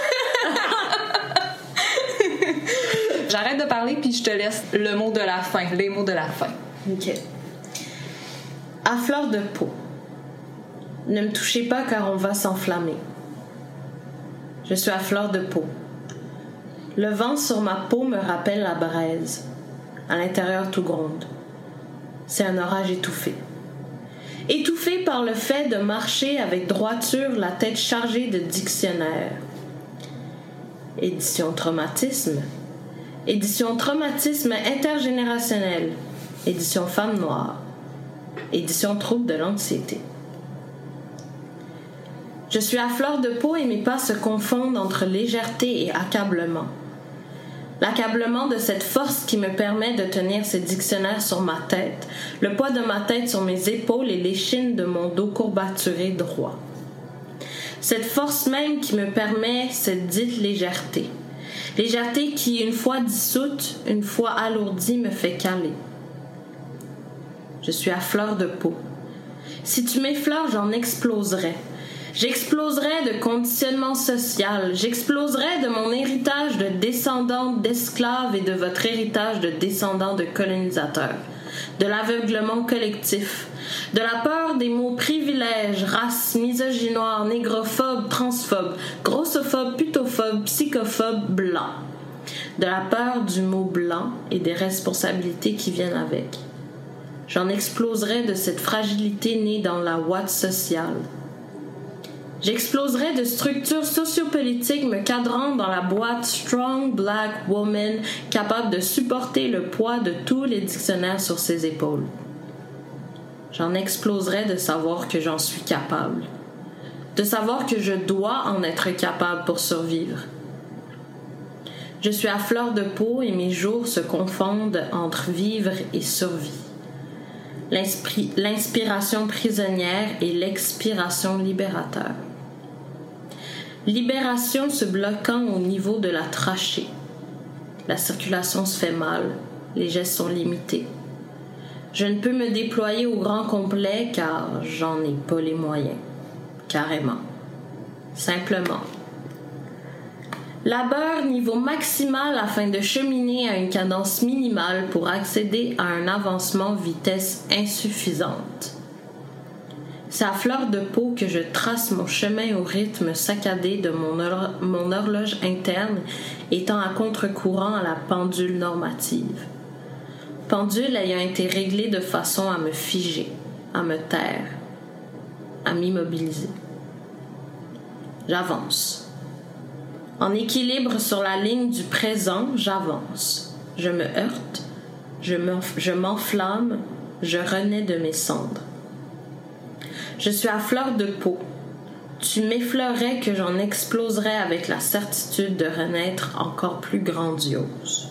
J'arrête de parler puis je te laisse le mot de la fin, les mots de la fin. Ok. À fleur de peau. Ne me touchez pas car on va s'enflammer. Je suis à fleur de peau. Le vent sur ma peau me rappelle la braise. À l'intérieur tout gronde. C'est un orage étouffé. Étouffé par le fait de marcher avec droiture la tête chargée de dictionnaires. Édition traumatisme. Édition traumatisme intergénérationnel. Édition femme noire. Édition trouble de l'anxiété. Je suis à fleur de peau et mes pas se confondent entre légèreté et accablement. L'accablement de cette force qui me permet de tenir ces dictionnaires sur ma tête, le poids de ma tête sur mes épaules et l'échine de mon dos courbaturé droit. Cette force même qui me permet cette dite légèreté. Légèreté qui, une fois dissoute, une fois alourdie, me fait caler. Je suis à fleur de peau. Si tu m'effleures, j'en exploserai. J'exploserai de conditionnement social. J'exploserai de mon héritage de descendant d'esclaves et de votre héritage de descendant de colonisateurs. De l'aveuglement collectif. De la peur des mots privilèges, race, misogynoire, négrophobe, transphobe, grossophobe, putophobe, psychophobe, blanc. De la peur du mot blanc et des responsabilités qui viennent avec. J'en exploserai de cette fragilité née dans la ouate sociale. J'exploserai de structures sociopolitiques me cadrant dans la boîte Strong Black Woman capable de supporter le poids de tous les dictionnaires sur ses épaules. J'en exploserai de savoir que j'en suis capable. De savoir que je dois en être capable pour survivre. Je suis à fleur de peau et mes jours se confondent entre vivre et survie. L'inspri- l'inspiration prisonnière et l'expiration libérateur. Libération se bloquant au niveau de la trachée. La circulation se fait mal, les gestes sont limités. Je ne peux me déployer au grand complet car j'en ai pas les moyens. Carrément. Simplement. Labeur niveau maximal afin de cheminer à une cadence minimale pour accéder à un avancement vitesse insuffisante. C'est à fleur de peau que je trace mon chemin au rythme saccadé de mon, hor- mon horloge interne étant à contre-courant à la pendule normative. Pendule ayant été réglée de façon à me figer, à me taire, à m'immobiliser. J'avance. En équilibre sur la ligne du présent, j'avance. Je me heurte, je, m'enf- je m'enflamme, je renais de mes cendres. Je suis à fleur de peau. Tu m'effleurais que j'en exploserais avec la certitude de renaître encore plus grandiose.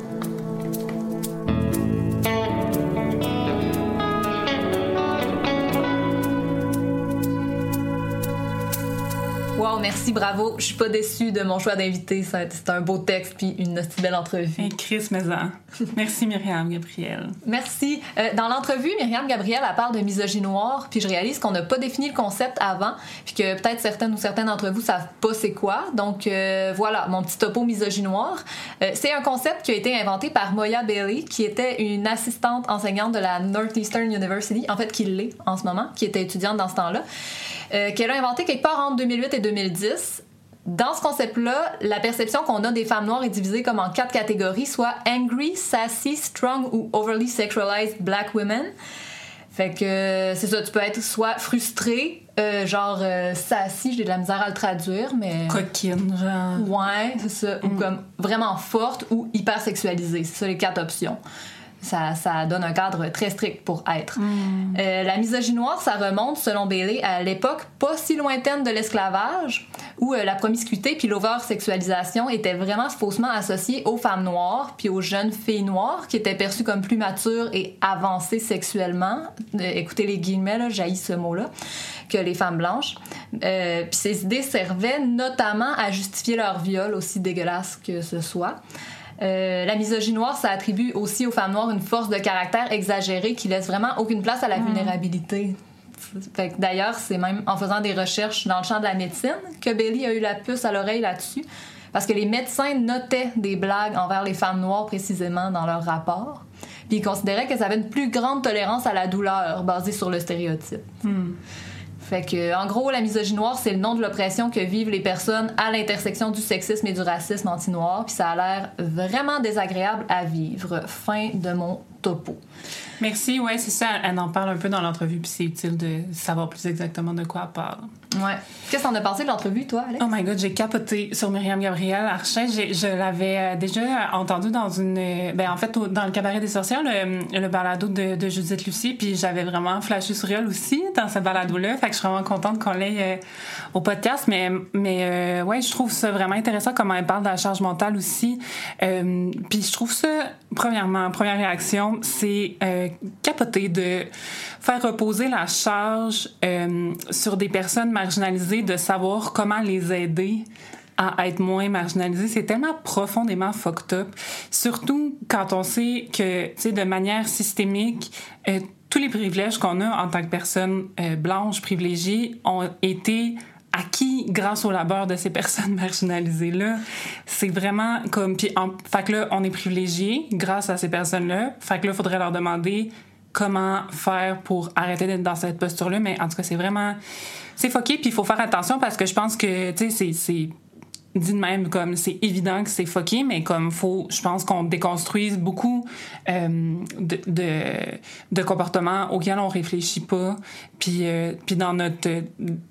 Wow, merci, bravo. Je suis pas déçue de mon choix d'invité. C'est un beau texte puis une aussi belle entrevue. Et Chris Maison. Merci Myriam Gabriel. Merci. Euh, dans l'entrevue, Myriam Gabriel, elle parle de misogynoir, puis je réalise qu'on n'a pas défini le concept avant, puis que peut-être certaines ou certains d'entre vous savent pas c'est quoi. Donc euh, voilà, mon petit topo misogynoir. Euh, c'est un concept qui a été inventé par Moya Bailey, qui était une assistante enseignante de la Northeastern University, en fait qui l'est en ce moment, qui était étudiante dans ce temps-là, euh, qu'elle a inventé quelque part entre deux mille huit et deux mille dix. Dans ce concept-là, la perception qu'on a des femmes noires est divisée comme en quatre catégories, soit angry, sassy, strong ou overly sexualized black women. Fait que euh, c'est ça, tu peux être soit frustré, euh, genre euh, sassy, j'ai de la misère à le traduire, mais... Coquine, genre... Ouais, c'est ça. Mm. Ou comme vraiment forte ou hyper sexualisée. C'est ça les quatre options. Ça, ça donne un cadre très strict pour être. Mm. Euh, la misogynoire, ça remonte, selon Bailey, à l'époque pas si lointaine de l'esclavage, où euh, la promiscuité puis l'over-sexualisation étaient vraiment faussement associées aux femmes noires puis aux jeunes filles noires qui étaient perçues comme plus matures et avancées sexuellement. Euh, écoutez les guillemets, là, j'haïs ce mot-là, que les femmes blanches. Euh, puis ces idées servaient notamment à justifier leur viol, aussi dégueulasse que ce soit. Euh, la misogynoire, ça attribue aussi aux femmes noires une force de caractère exagérée qui laisse vraiment aucune place à la mmh. vulnérabilité. Fait que d'ailleurs, c'est même en faisant des recherches dans le champ de la médecine que Bailey a eu la puce à l'oreille là-dessus, parce que les médecins notaient des blagues envers les femmes noires précisément dans leurs rapports, puis ils considéraient qu'elles avaient une plus grande tolérance à la douleur basée sur le stéréotype. Mmh. Fait que, en gros, la misogynoire, c'est le nom de l'oppression que vivent les personnes à l'intersection du sexisme et du racisme anti-noir, puis ça a l'air vraiment désagréable à vivre. Fin de mon topo. Merci, ouais, c'est ça. Elle en parle un peu dans l'entrevue, puis c'est utile de savoir plus exactement de quoi elle parle. Ouais. Qu'est-ce que t'en as pensé de l'entrevue, toi, Alex? Oh my God, j'ai capoté sur Myriam Gabriel Archet. J'ai, je l'avais déjà entendu dans une... Ben, en fait, au, dans le Cabaret des sorcières, le, le balado de, de Judith Lucie, puis j'avais vraiment flashé sur elle aussi dans ce balado-là. Fait que je suis vraiment contente qu'on l'ait euh, au podcast. Mais, mais euh, ouais, je trouve ça vraiment intéressant comment elle parle de la charge mentale aussi. Euh, puis je trouve ça, premièrement, première réaction, c'est euh, capoté de faire reposer la charge euh, sur des personnes marginalisées, de savoir comment les aider à être moins marginalisées. C'est tellement profondément fucked up. Surtout quand on sait que, tu sais, de manière systémique, euh, tous les privilèges qu'on a en tant que personne euh, blanche privilégiée ont été acquis grâce au labeur de ces personnes marginalisées-là. C'est vraiment comme... Puis, en... fait que là, on est privilégiés grâce à ces personnes-là. Fait que là, il faudrait leur demander comment faire pour arrêter d'être dans cette posture-là. Mais en tout cas, c'est vraiment... C'est fucké, puis il faut faire attention parce que je pense que, tu sais, c'est... c'est... dit de même, comme c'est évident que c'est fucké, mais comme faut, je pense qu'on déconstruise beaucoup euh, de, de, de comportements auxquels on réfléchit pas. Puis, euh, puis dans notre... Euh,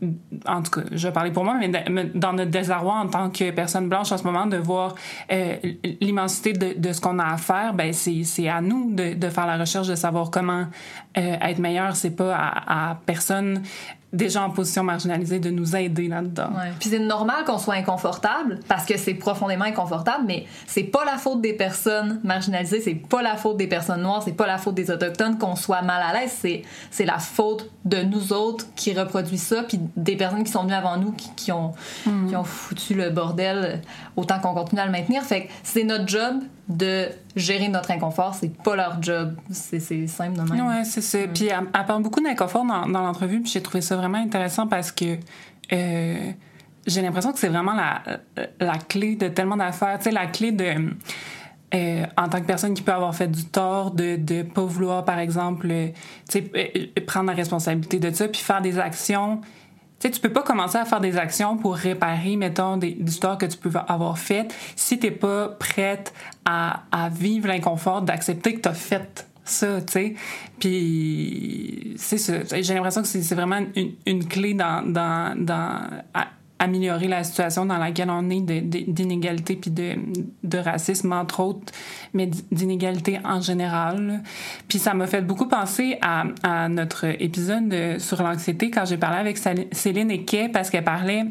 en tout cas, je vais parler pour moi, mais de, dans notre désarroi en tant que personne blanche en ce moment, de voir euh, l'immensité de, de ce qu'on a à faire, ben c'est, c'est à nous de, de faire la recherche, de savoir comment euh, être meilleur. C'est pas à, à personne déjà en position marginalisée de nous aider là-dedans. Ouais. Puis c'est normal qu'on soit inconfortable parce que c'est profondément inconfortable, mais c'est pas la faute des personnes marginalisées, c'est pas la faute des personnes noires, c'est pas la faute des autochtones qu'on soit mal à l'aise, c'est, c'est la faute de nous autres qui reproduisent ça, puis des personnes qui sont venues avant nous qui, qui, ont, mmh. qui ont foutu le bordel autant qu'on continue à le maintenir. Fait que c'est notre job de gérer notre inconfort. C'est pas leur job. C'est, c'est simple de même. Ouais, c'est ça. Mm. Puis elle, elle parle beaucoup d'inconfort dans, dans l'entrevue, puis j'ai trouvé ça vraiment intéressant parce que euh, j'ai l'impression que c'est vraiment la, la clé de tellement d'affaires. Tu sais, la clé de... Euh, en tant que personne qui peut avoir fait du tort, de ne pas vouloir, par exemple, euh, tu sais, euh, prendre la responsabilité de ça, puis faire des actions. Tu sais, tu peux pas commencer à faire des actions pour réparer, mettons, des, des histoires que tu peux avoir faites si t'es pas prête à, à vivre l'inconfort d'accepter que t'as fait ça, tu sais. Puis, c'est ça. J'ai l'impression que c'est, c'est vraiment une, une clé dans... dans, dans à, améliorer la situation dans laquelle on est de, de, d'inégalité puis de, de racisme, entre autres, mais d'inégalité en général. Puis ça m'a fait beaucoup penser à, à notre épisode de, sur l'anxiété quand j'ai parlé avec Céline Eket, parce qu'elle parlait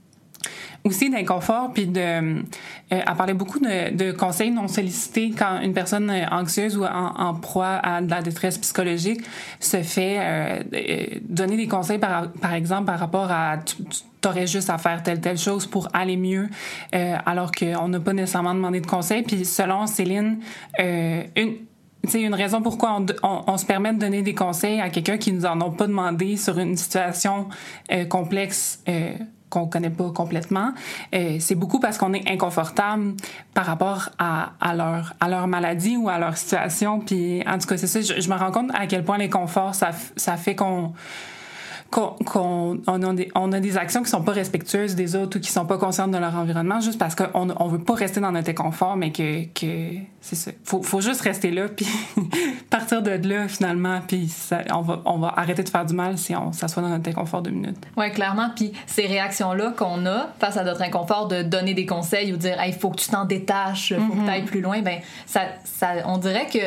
aussi d'inconfort, puis de, euh, elle parlait beaucoup de, de conseils non sollicités quand une personne anxieuse ou en, en proie à de la détresse psychologique se fait euh, donner des conseils, par, par exemple, par rapport à... Tu, tu, t'aurais juste à faire telle, telle chose pour aller mieux, euh, alors qu'on n'a pas nécessairement demandé de conseils. Puis selon Céline, euh, une... C'est une raison pourquoi on, on, on se permet de donner des conseils à quelqu'un qui nous en ont pas demandé sur une situation euh, complexe euh, qu'on connaît pas complètement. Euh, c'est beaucoup parce qu'on est inconfortable par rapport à, à, leur, à leur maladie ou à leur situation. Puis en tout cas, c'est ça, je, je me rends compte à quel point l'inconfort, ça, ça fait qu'on... qu'on, qu'on on a, des, on a des actions qui sont pas respectueuses des autres ou qui sont pas conscientes de leur environnement juste parce qu'on on veut pas rester dans notre inconfort, mais que, que c'est ça. Faut, faut juste rester là puis partir de là finalement, puis ça, on, va, on va arrêter de faire du mal si on s'assoit dans notre inconfort deux minutes. Oui, clairement. Puis ces réactions-là qu'on a face à notre inconfort de donner des conseils ou dire « Hey, il faut que tu t'en détaches, il faut mm-hmm. que tu ailles plus loin », ben ça, ça, on dirait que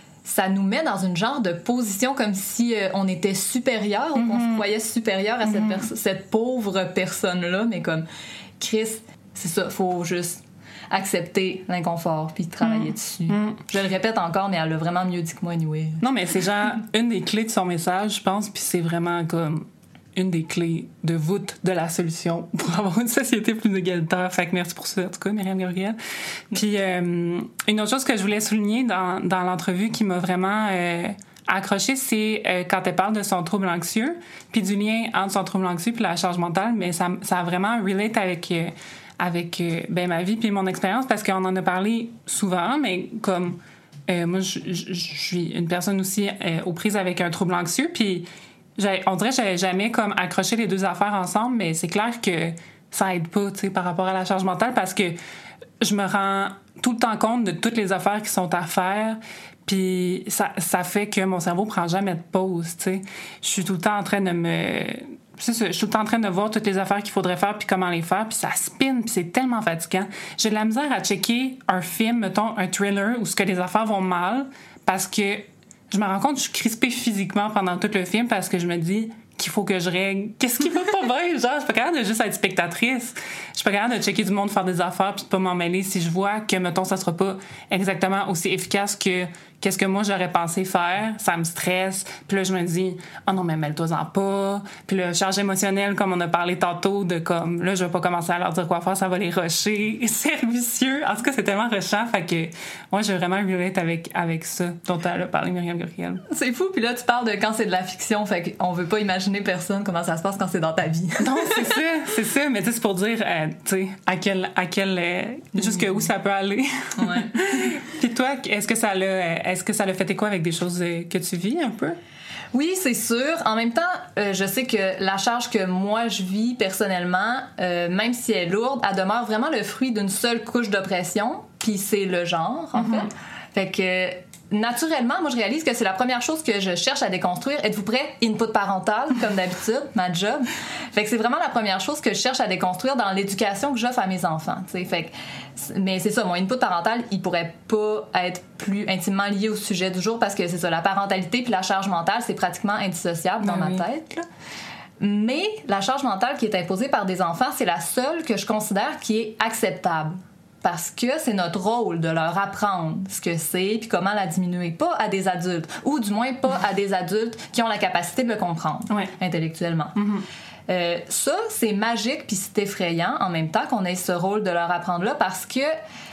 ça nous met dans une genre de position comme si euh, on était supérieur ou mm-hmm. qu'on se croyait supérieur à mm-hmm. cette, perso- cette pauvre personne-là. Mais comme, Chris, c'est ça, faut juste accepter l'inconfort puis travailler mm-hmm. dessus. Mm-hmm. Je le répète encore, mais elle l'a vraiment mieux dit que moi, anyway. Non, mais c'est genre une des clés de son message, je pense, puis c'est vraiment comme une des clés de voûte de la solution pour avoir une société plus égalitaire. Fait que merci pour ça, en tout cas, Myriam Gabriel. Puis, euh, une autre chose que je voulais souligner dans, dans l'entrevue qui m'a vraiment euh, accrochée, c'est euh, quand elle parle de son trouble anxieux, puis du lien entre son trouble anxieux puis la charge mentale, mais ça, ça a vraiment relate avec, euh, avec euh, ben, ma vie puis mon expérience, parce qu'on en a parlé souvent, mais comme euh, moi, je, je, je suis une personne aussi euh, aux prises avec un trouble anxieux, puis J'ai, on dirait que j'avais jamais comme accroché les deux affaires ensemble, mais c'est clair que ça aide pas, tu sais, par rapport à la charge mentale, parce que je me rends tout le temps compte de toutes les affaires qui sont à faire, puis ça, ça fait que mon cerveau prend jamais de pause, tu sais. Je suis tout le temps en train de me... C'est ça, je suis tout le temps en train de voir toutes les affaires qu'il faudrait faire puis comment les faire, puis ça spin, puis c'est tellement fatigant. J'ai de la misère à checker un film, mettons, un thriller, où ce que les affaires vont mal, parce que je me rends compte que je suis crispée physiquement pendant tout le film parce que je me dis qu'il faut que je règle. Qu'est-ce qui va pas bien? Genre, je suis pas capable de juste être spectatrice. Je suis pas capable de checker du monde faire des affaires puis de pas m'en mêler si je vois que, mettons, ça sera pas exactement aussi efficace que qu'est-ce que moi j'aurais pensé faire. Ça me stresse. Puis là, je me dis, oh non, mais mêle-toi-en pas. Puis là, charge émotionnelle, comme on a parlé tantôt, de comme, là, je vais pas commencer à leur dire quoi faire, ça va les rusher. C'est vicieux. En tout cas, c'est tellement rushant. Fait que moi, j'ai vraiment relate avec, avec ça dont elle a parlé, Myriam Gabriel. C'est fou. Puis là, tu parles de quand c'est de la fiction. Fait qu'on veut pas imaginer personne comment ça se passe quand c'est dans ta vie. Non, c'est ça. C'est ça. Mais tu sais, c'est pour dire, euh, tu sais, à quel, à quel, euh, jusqu'où ça peut aller. Ouais. Puis toi, est-ce que ça l'a, est-ce que ça l'a fait quoi avec des choses que tu vis un peu? Oui, c'est sûr. En même temps, euh, je sais que la charge que moi je vis personnellement, euh, même si elle est lourde, elle demeure vraiment le fruit d'une seule couche d'oppression, puis c'est le genre, en mm-hmm. fait. Fait que naturellement, moi je réalise que c'est la première chose que je cherche à déconstruire. Êtes-vous prêts? Input parental, comme d'habitude, ma job. Fait que c'est vraiment la première chose que je cherche à déconstruire dans l'éducation que j'offre à mes enfants. T'sais. Fait que, mais c'est ça, mon input parental, il pourrait pas être plus intimement lié au sujet du jour parce que c'est ça, la parentalité puis la charge mentale, c'est pratiquement indissociable dans oui. ma tête. Là. Mais la charge mentale qui est imposée par des enfants, c'est la seule que je considère qui est acceptable. Parce que c'est notre rôle de leur apprendre ce que c'est puis comment la diminuer. Pas à des adultes, ou du moins pas à des adultes qui ont la capacité de le comprendre ouais. intellectuellement. Mm-hmm. Euh, ça, c'est magique puis c'est effrayant en même temps qu'on ait ce rôle de leur apprendre là parce que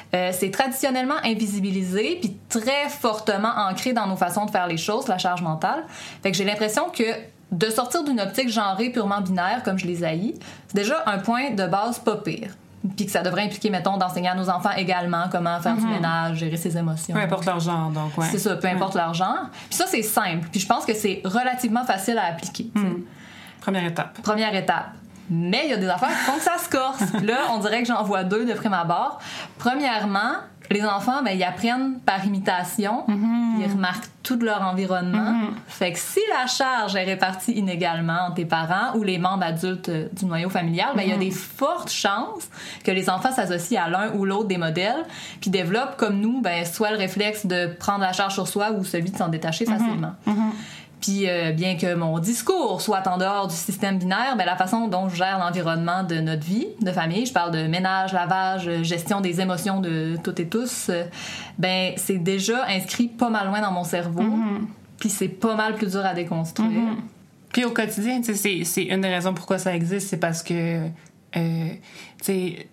Euh, c'est traditionnellement invisibilisé puis très fortement ancré dans nos façons de faire les choses, la charge mentale. Fait que j'ai l'impression que de sortir d'une optique genrée purement binaire, comme je les haïs, c'est déjà un point de base pas pire. Puis que ça devrait impliquer, mettons, d'enseigner à nos enfants également comment faire mm-hmm. du ménage, gérer ses émotions. Peu importe leur genre, donc, ouais. C'est ça, peu importe ouais. leur genre. Puis ça, c'est simple. Puis je pense que c'est relativement facile à appliquer. Mm. Première étape. Première étape. Mais il y a des affaires qui font que ça se corse. Là, on dirait que j'en vois deux de prime abord. Premièrement, les enfants, ben, ils apprennent par imitation. Mm-hmm. Ils remarquent tout de leur environnement. Mm-hmm. Fait que si la charge est répartie inégalement entre tes parents ou les membres adultes du noyau familial, ben, il mm-hmm. y a des fortes chances que les enfants s'associent à l'un ou l'autre des modèles puis développent, comme nous, ben, soit le réflexe de prendre la charge sur soi ou celui de s'en détacher mm-hmm. facilement. Mm-hmm. Puis euh, bien que mon discours soit en dehors du système binaire, ben, la façon dont je gère l'environnement de notre vie de famille, je parle de ménage, lavage, gestion des émotions de toutes et tous, euh, ben c'est déjà inscrit pas mal loin dans mon cerveau. Mm-hmm. Puis c'est pas mal plus dur à déconstruire. Mm-hmm. Puis au quotidien, tu sais, c'est, c'est une des raisons pourquoi ça existe, c'est parce que, euh, tu sais,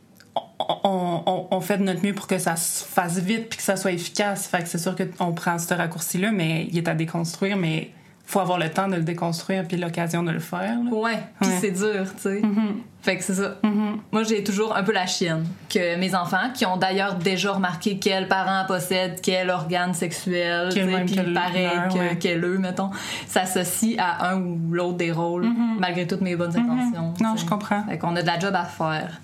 On, on, on fait de notre mieux pour que ça se fasse vite puis que ça soit efficace. Fait que c'est sûr qu'on prend ce raccourci-là, mais il est à déconstruire, mais faut avoir le temps de le déconstruire puis l'occasion de le faire. Là. Ouais, puis ouais. c'est dur, tu sais. Mm-hmm. Fait que c'est ça. Mm-hmm. Moi, j'ai toujours un peu la chienne que mes enfants, qui ont d'ailleurs déjà remarqué quel parent possède quel organe sexuel, puis pareil que, ouais. qu'elle eux, mettons, s'associent à un ou l'autre des rôles, mm-hmm. malgré toutes mes bonnes intentions. Mm-hmm. Non, je comprends. Fait qu'on a de la job à faire.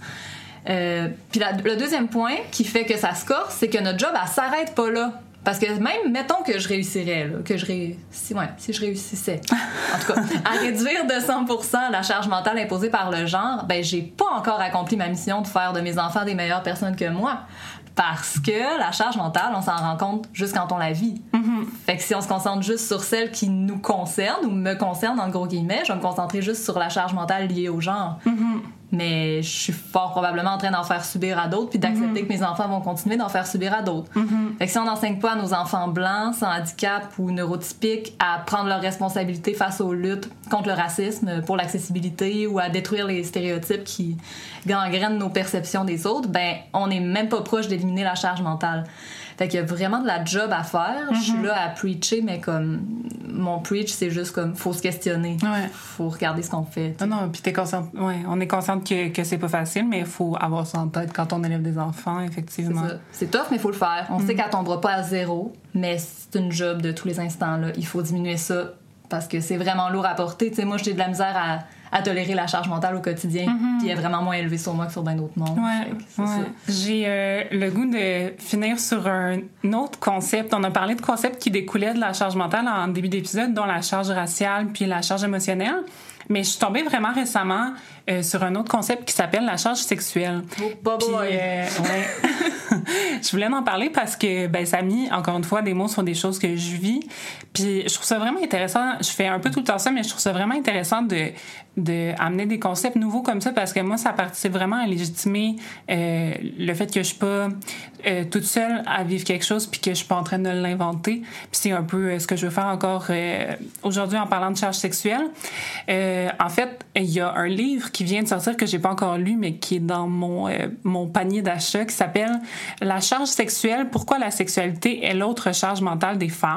Euh, puis la, le deuxième point qui fait que ça se corse, c'est que notre job, elle s'arrête pas là. Parce que même, mettons que je réussirais, là, que je ré... si, ouais, si je réussissais, en tout cas, à réduire de cent pour cent la charge mentale imposée par le genre, ben j'ai pas encore accompli ma mission de faire de mes enfants des meilleures personnes que moi. Parce que la charge mentale, on s'en rend compte juste quand on la vit. Mm-hmm. Fait que si on se concentre juste sur celle qui nous concerne, ou me concerne, en gros guillemets, je vais me concentrer juste sur la charge mentale liée au genre. Mm-hmm. Mais je suis fort probablement en train d'en faire subir à d'autres puis d'accepter mm-hmm. que mes enfants vont continuer d'en faire subir à d'autres. Mm-hmm. Fait que si on n'enseigne pas à nos enfants blancs, sans handicap ou neurotypiques à prendre leurs responsabilités face aux luttes contre le racisme, pour l'accessibilité ou à détruire les stéréotypes qui gangrènent nos perceptions des autres, ben on n'est même pas proche d'éliminer la charge mentale. Fait qu'il y a vraiment de la job à faire. Mm-hmm. Je suis là à preacher, mais comme mon preach, c'est juste comme faut se questionner. Ouais. Faut regarder ce qu'on fait. Ah non, puis t'es consciente. Ouais, on est consciente que, que c'est pas facile, mais il faut avoir ça en tête quand on élève des enfants, effectivement. C'est ça. C'est tough, mais il faut le faire. On mm-hmm. sait qu'elle tombera pas à zéro, mais c'est une job de tous les instants. Là. Il faut diminuer ça parce que c'est vraiment lourd à porter. Tu sais, moi, j'ai de la misère à. à tolérer la charge mentale au quotidien, mm-hmm. puis elle est vraiment moins élevée sur moi que sur bien d'autres mondes. Ouais, ouais. Ça. J'ai euh, le goût de finir sur un autre concept. On a parlé de concepts qui découlaient de la charge mentale en début d'épisode, dont la charge raciale puis la charge émotionnelle. Mais je suis tombée vraiment récemment euh, sur un autre concept qui s'appelle la charge sexuelle. Oh, bah, puis, euh, ouais. Je voulais en parler parce que ben, ça a mis, encore une fois, des mots sur des choses que je vis. Puis je trouve ça vraiment intéressant. Je fais un peu tout le temps ça, mais je trouve ça vraiment intéressant de, de amener des concepts nouveaux comme ça parce que moi, ça participe vraiment à légitimer euh, le fait que je suis pas euh, toute seule à vivre quelque chose puis que je suis pas en train de l'inventer. Puis c'est un peu euh, ce que je veux faire encore euh, aujourd'hui en parlant de charge sexuelle. Euh, en fait, il y a un livre qui vient de sortir que j'ai pas encore lu, mais qui est dans mon, euh, mon panier d'achat, qui s'appelle « La charge sexuelle, pourquoi la sexualité est l'autre charge mentale des femmes »,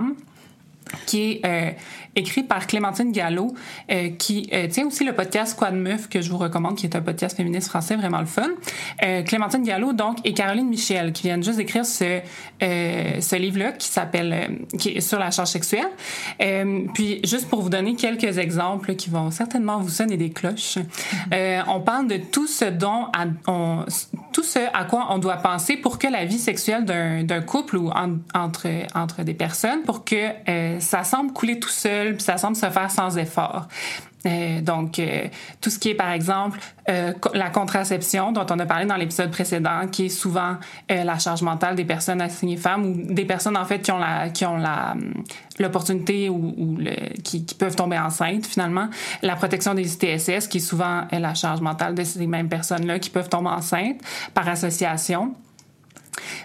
qui est euh, écrit par Clémentine Gallo, euh, qui euh, tient aussi le podcast Quoi de Meuf, que je vous recommande, qui est un podcast féministe français vraiment le fun. Euh, Clémentine Gallo, donc, et Caroline Michel, qui viennent juste d'écrire ce, euh, ce livre-là, qui s'appelle, euh, qui est sur la charge sexuelle. Euh, puis, juste pour vous donner quelques exemples qui vont certainement vous sonner des cloches, euh, on parle de tout ce dont, à, on, tout ce à quoi on doit penser pour que la vie sexuelle d'un, d'un couple ou en, entre, entre des personnes, pour que euh, ça semble couler tout seul, puis ça semble se faire sans effort. Euh, donc, euh, tout ce qui est, par exemple, euh, la contraception, dont on a parlé dans l'épisode précédent, qui est souvent euh, la charge mentale des personnes assignées femmes ou des personnes, en fait, qui ont la, qui ont la, l'opportunité ou, ou le, qui, qui peuvent tomber enceintes, finalement. La protection des I T S S, qui est souvent euh, la charge mentale de ces mêmes personnes-là qui peuvent tomber enceintes par association.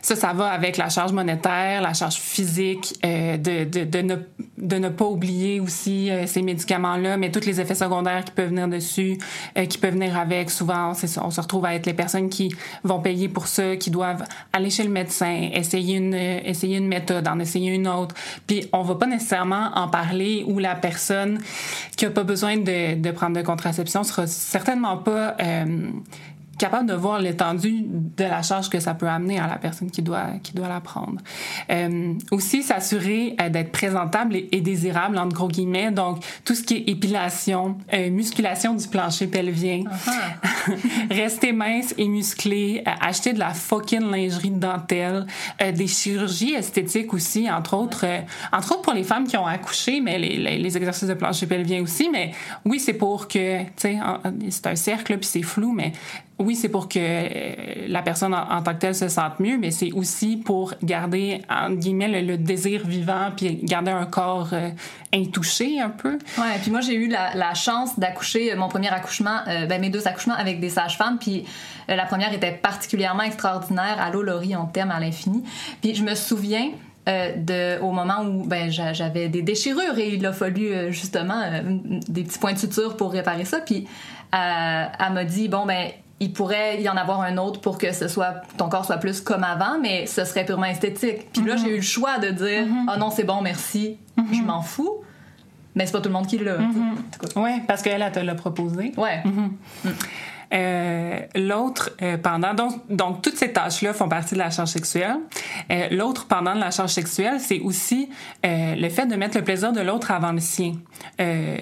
ça, ça va avec la charge monétaire, la charge physique, euh, de, de, de, ne, de ne pas oublier aussi euh, ces médicaments-là, mais tous les effets secondaires qui peuvent venir dessus, euh, qui peuvent venir avec. Souvent, c'est ça, on se retrouve à être les personnes qui vont payer pour ça, qui doivent aller chez le médecin, essayer une, euh, essayer une méthode, en essayer une autre. Puis on va pas nécessairement en parler, ou la personne qui a pas besoin de, de prendre de contraception sera certainement pas euh, capable de voir l'étendue de la charge que ça peut amener à la personne qui doit qui doit la prendre. Euh, aussi, s'assurer euh, d'être présentable et, et désirable, entre gros guillemets. Donc, tout ce qui est épilation, euh, musculation du plancher pelvien, uh-huh. rester mince et musclé, euh, acheter de la fucking lingerie de dentelle, euh, des chirurgies esthétiques aussi, entre autres, euh, entre autres pour les femmes qui ont accouché, mais les, les, les exercices de plancher pelvien aussi. Mais oui, c'est pour que, tu sais, c'est un cercle, puis c'est flou, mais oui, c'est pour que euh, la personne en, en tant que telle se sente mieux, mais c'est aussi pour garder, entre guillemets, le, le désir vivant, puis garder un corps euh, intouché un peu. Ouais, puis moi, j'ai eu la, la chance d'accoucher, mon premier accouchement, euh, ben, mes deux accouchements avec des sages-femmes, puis euh, la première était particulièrement extraordinaire. Allô, Laurie, on t'aime à l'infini. Puis je me souviens... Euh, de, au moment où ben, j'avais des déchirures et il a fallu euh, justement euh, des petits points de suture pour réparer ça. Puis euh, elle m'a dit, bon, ben il pourrait y en avoir un autre pour que ce soit, ton corps soit plus comme avant, mais ce serait purement esthétique. Puis mm-hmm. là, j'ai eu le choix de dire, ah mm-hmm. oh non, c'est bon, merci, mm-hmm. je m'en fous. Mais c'est pas tout le monde qui l'a. Mm-hmm. Oui, parce qu'elle, elle te l'a proposé. Ouais. Mm-hmm. Mm. Euh, l'autre euh, pendant donc donc toutes ces tâches-là font partie de la charge sexuelle. Euh, l'autre pendant de la charge sexuelle, c'est aussi euh, le fait de mettre le plaisir de l'autre avant le sien. Euh,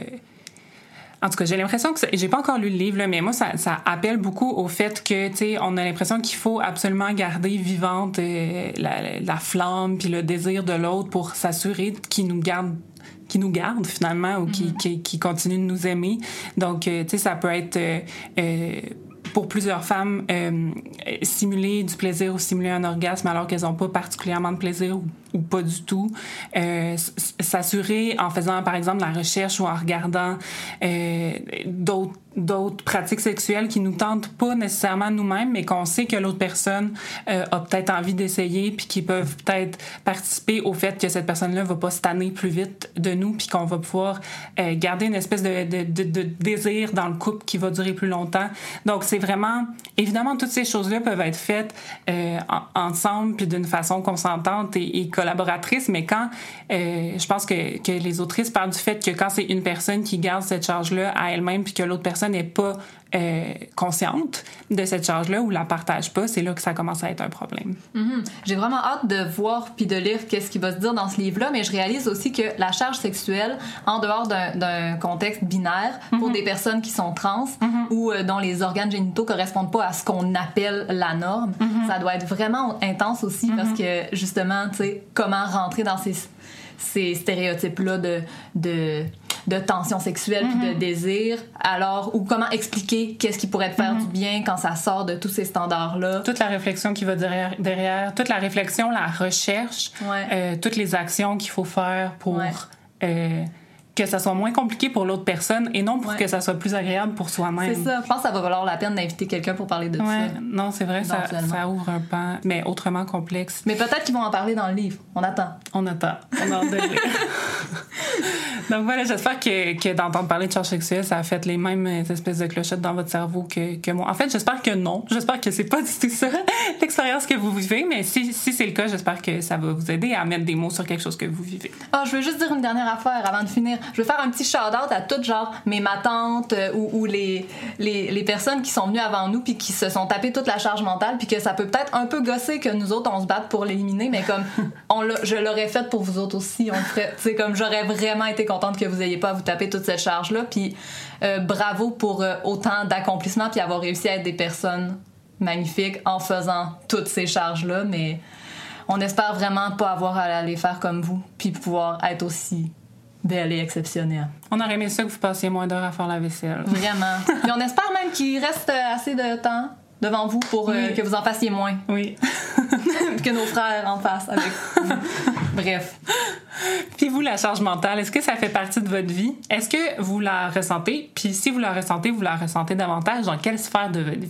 En tout cas, j'ai l'impression que ça, j'ai pas encore lu le livre là, mais moi ça, ça appelle beaucoup au fait que tu sais, on a l'impression qu'il faut absolument garder vivante euh, la, la flamme puis le désir de l'autre pour s'assurer qu'il nous garde qui nous garde finalement ou qui, mm-hmm. qui, qui continue de nous aimer. Donc, euh, tu sais, ça peut être euh, euh, pour plusieurs femmes euh, simuler du plaisir ou simuler un orgasme alors qu'elles n'ont pas particulièrement de plaisir ou, ou pas du tout. Euh, s'assurer en faisant, par exemple, la recherche ou en regardant euh, d'autres d'autres pratiques sexuelles qui nous tentent pas nécessairement nous-mêmes, mais qu'on sait que l'autre personne euh, a peut-être envie d'essayer, puis qui peuvent peut-être participer au fait que cette personne-là va pas se tanner plus vite de nous, puis qu'on va pouvoir euh, garder une espèce de, de, de, de désir dans le couple qui va durer plus longtemps. Donc, c'est vraiment... Évidemment, toutes ces choses-là peuvent être faites euh, en, ensemble, puis d'une façon consentante et, et collaboratrice, mais quand... Euh, je pense que, que les autrices parlent du fait que quand c'est une personne qui garde cette charge-là à elle-même, puis que l'autre personne n'est pas euh, consciente de cette charge-là ou la partage pas, c'est là que ça commence à être un problème. Mm-hmm. J'ai vraiment hâte de voir puis de lire qu'est-ce qui va se dire dans ce livre-là, mais je réalise aussi que la charge sexuelle, en dehors d'un, d'un contexte binaire, mm-hmm. pour des personnes qui sont trans mm-hmm. ou euh, dont les organes génitaux correspondent pas à ce qu'on appelle la norme, mm-hmm. ça doit être vraiment intense aussi mm-hmm. parce que, justement, tu sais, comment rentrer dans ces, ces stéréotypes-là de... de de tension sexuelle puis mm-hmm. de désir, alors, ou comment expliquer qu'est-ce qui pourrait te faire mm-hmm. du bien quand ça sort de tous ces standards-là. Toute la réflexion qui va derrière, derrière toute la réflexion, la recherche, ouais. euh, toutes les actions qu'il faut faire pour ouais. euh, que ça soit moins compliqué pour l'autre personne et non pour ouais. que ça soit plus agréable pour soi-même. C'est ça. Je pense que ça va valoir la peine d'inviter quelqu'un pour parler de ouais. ça. Non, c'est vrai, ça, ça ouvre un pan, mais autrement complexe. Mais peut-être qu'ils vont en parler dans le livre. On attend. On attend. On a hâte de lire. Donc voilà, j'espère que, que d'entendre parler de charge sexuelle, ça a fait les mêmes espèces de clochettes dans votre cerveau que, que moi. En fait, j'espère que non. J'espère que c'est pas du tout ça l'expérience que vous vivez, mais si, si c'est le cas, j'espère que ça va vous aider à mettre des mots sur quelque chose que vous vivez. Ah, oh, je veux juste dire une dernière affaire avant de finir. Je veux faire un petit shout-out à toutes, genre, mes matantes euh, ou, ou les, les, les personnes qui sont venues avant nous puis qui se sont tapées toute la charge mentale puis que ça peut peut-être un peu gosser que nous autres, on se batte pour l'éliminer, mais comme on l'a, je l'aurais fait pour vous autres aussi, on le ferait. Tu sais, comme j'aurais vraiment été contente que vous ayez pas à vous taper toute cette charge-là. Puis euh, bravo pour euh, autant d'accomplissements puis avoir réussi à être des personnes magnifiques en faisant toutes ces charges-là. Mais on espère vraiment pas avoir à les faire comme vous puis pouvoir être aussi belle et exceptionnelle. On aurait aimé ça que vous passiez moins d'heures à faire la vaisselle. Vraiment. Puis on espère même qu'il reste assez de temps devant vous pour euh, oui. que vous en fassiez moins. Oui. Que nos frères en fassent avec vous. Bref. Puis vous, la charge mentale, est-ce que ça fait partie de votre vie? Est-ce que vous la ressentez? Puis si vous la ressentez, vous la ressentez davantage dans quelle sphère de votre vie?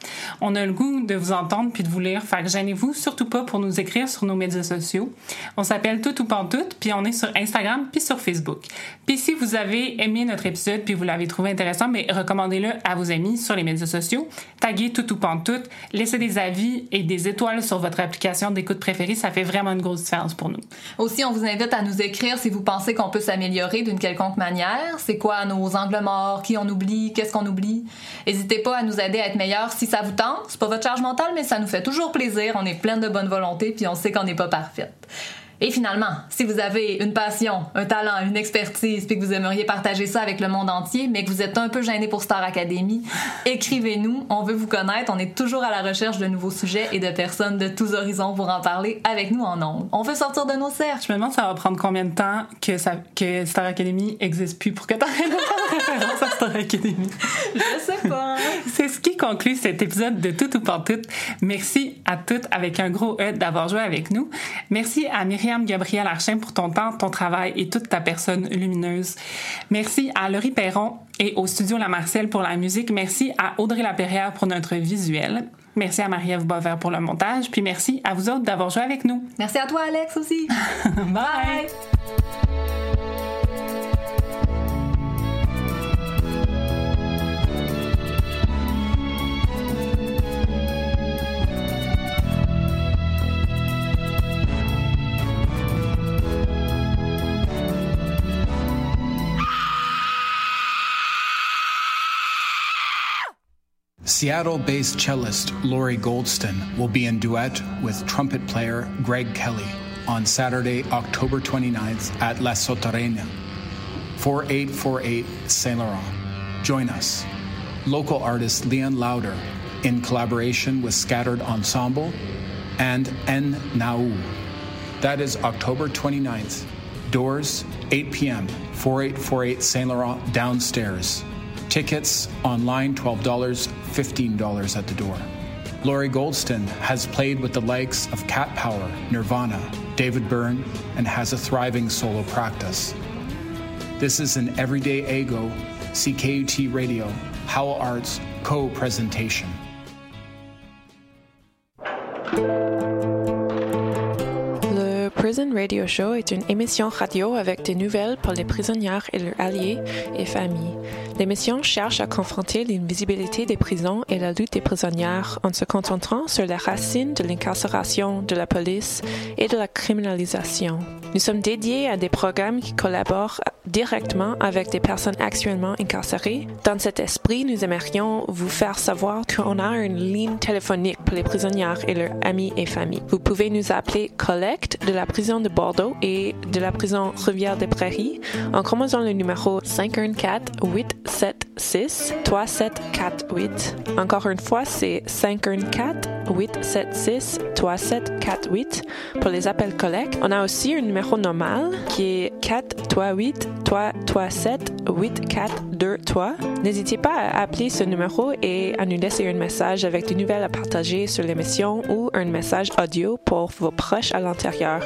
On a le goût de vous entendre puis de vous lire, fait que gênez-vous surtout pas pour nous écrire sur nos médias sociaux. On s'appelle Tout ou Pantoute, puis on est sur Instagram puis sur Facebook. Puis si vous avez aimé notre épisode puis vous l'avez trouvé intéressant, mais recommandez-le à vos amis sur les médias sociaux. Taguez Tout ou Pantoute, laissez des avis et des étoiles sur votre application d'écoute préférée, ça fait vraiment une grosse différence pour nous. Aussi, on vous invite à nous écrire si vous pensez qu'on peut s'améliorer d'une quelconque manière. C'est quoi nos angles morts, qui on oublie, qu'est-ce qu'on oublie. N'hésitez pas à nous aider à être meilleurs si ça vous tente. C'est pas votre charge mentale, mais ça nous fait toujours plaisir. On est pleine de bonne volonté, puis on sait qu'on n'est pas parfaite. Et finalement, si vous avez une passion, un talent, une expertise, puis que vous aimeriez partager ça avec le monde entier, mais que vous êtes un peu gêné pour Star Academy, écrivez-nous. On veut vous connaître. On est toujours à la recherche de nouveaux sujets et de personnes de tous horizons pour en parler avec nous en ondes. On veut sortir de nos cercles. Je me demande ça va prendre combien de temps que, ça, que Star Academy n'existe plus pour que t'arrêtes de faire référence à Star Academy. Je sais pas. C'est ce qui conclut cet épisode de Tout ou Pantoute. Merci à toutes avec un gros E d'avoir joué avec nous. Merci à Myriam Gabriel Archin pour ton temps, ton travail et toute ta personne lumineuse. Merci à Laurie Perron et au Studio La Marcelle pour la musique. Merci à Audrey Laperrière pour notre visuel. Merci à Marie-Ève Boisvert pour le montage. Puis merci à vous autres d'avoir joué avec nous. Merci à toi, Alex, aussi. Bye! Bye. Seattle-based cellist Laurie Goldston will be in duet with trumpet player Greg Kelly on Saturday, October twenty-ninth at La Soterrena, forty-eight forty-eight Saint Laurent. Join us. Local artist Leon Lauder in collaboration with Scattered Ensemble and N Nau. That is October twenty-ninth. Doors, eight p.m., forty-eight forty-eight Saint Laurent downstairs. Tickets online, twelve dollars, fifteen dollars at the door. Laurie Goldston has played with the likes of Cat Power, Nirvana, David Byrne, and has a thriving solo practice. This is an Everyday Ego, C K U T Radio, Howell Arts co-presentation. Le Prison Radio Show est une émission radio avec des nouvelles pour les prisonnières et leurs alliés et familles. L'émission cherche à confronter l'invisibilité des prisons et la lutte des prisonnières en se concentrant sur les racines de l'incarcération, de la police et de la criminalisation. Nous sommes dédiés à des programmes qui collaborent directement avec des personnes actuellement incarcérées. Dans cet esprit, nous aimerions vous faire savoir qu'on a une ligne téléphonique pour les prisonnières et leurs amis et familles. Vous pouvez nous appeler Collecte de la prison de Bordeaux et de la prison Rivière-des-Prairies en composant le numéro cinq un quatre huit sept six trois sept quatre huit. Encore une fois, c'est cinq un quatre huit sept six trois sept quatre huit pour les appels collecte. On a aussi un numéro normal qui est quatre trois huit trois trois sept huit quatre deux trois. N'hésitez pas à appeler ce numéro et à nous laisser un message avec des nouvelles à partager sur l'émission ou un message audio pour vos proches à l'intérieur.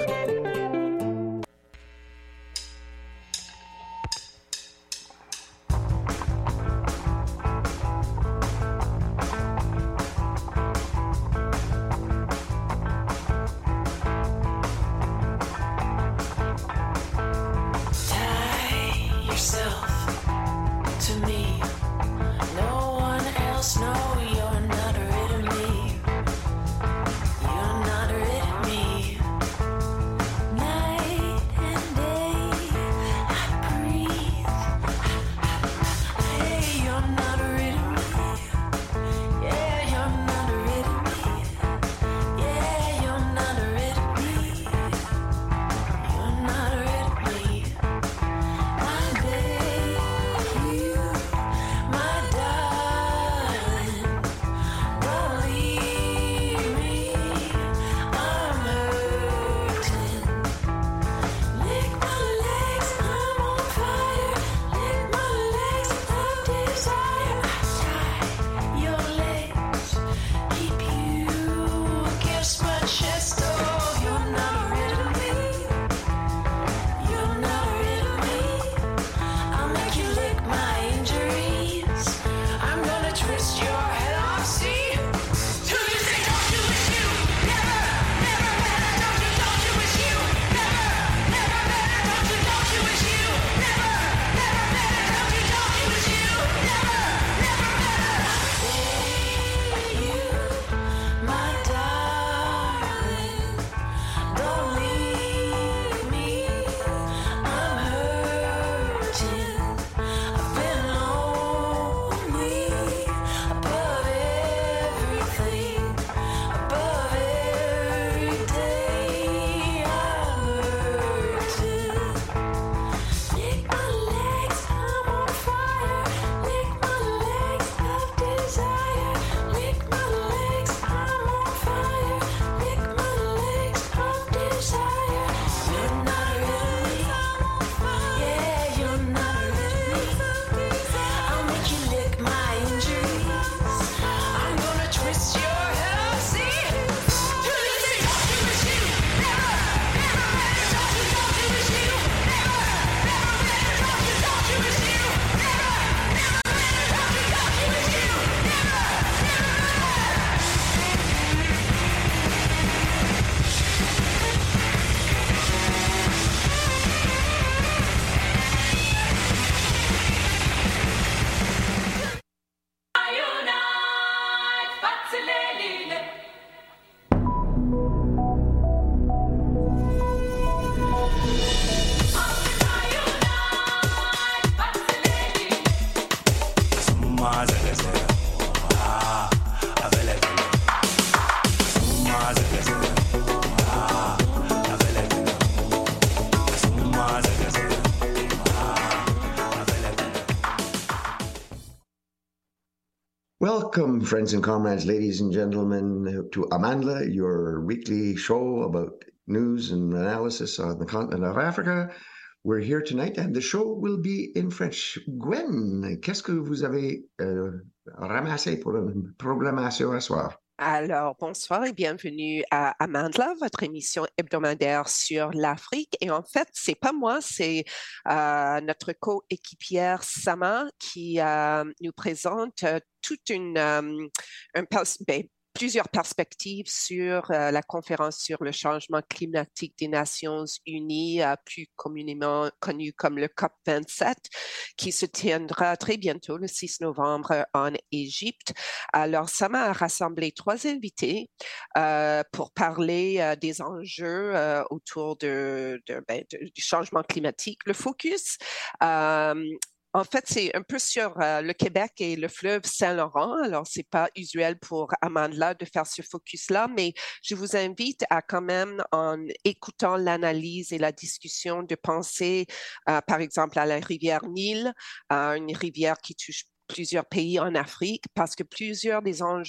Welcome, friends and comrades, ladies and gentlemen, to Amandla, your weekly show about news and analysis on the continent of Africa. We're here tonight and the show will be in French. Gwen, qu'est-ce que vous avez euh, ramassé pour une programmation à soir? Alors, bonsoir et bienvenue à Amandla, votre émission hebdomadaire sur l'Afrique. Et en fait, c'est pas moi, c'est euh, notre coéquipière Sama qui euh, nous présente euh, toute une, euh, un, ben, plusieurs perspectives sur euh, la conférence sur le changement climatique des Nations Unies, euh, plus communément connue comme le COP vingt-sept, qui se tiendra très bientôt, le six novembre, en Égypte. Alors, ça m'a rassemblé trois invités euh, pour parler euh, des enjeux euh, autour de, de, ben, de, du changement climatique. Le focus euh, En fait, c'est un peu sur euh, le Québec et le fleuve Saint-Laurent. Alors, c'est pas usuel pour Amandla de faire ce focus-là, mais je vous invite à quand même, en écoutant l'analyse et la discussion, de penser, euh, par exemple, à la rivière Nil, à une rivière qui touche plusieurs pays en Afrique, parce que plusieurs des enjeux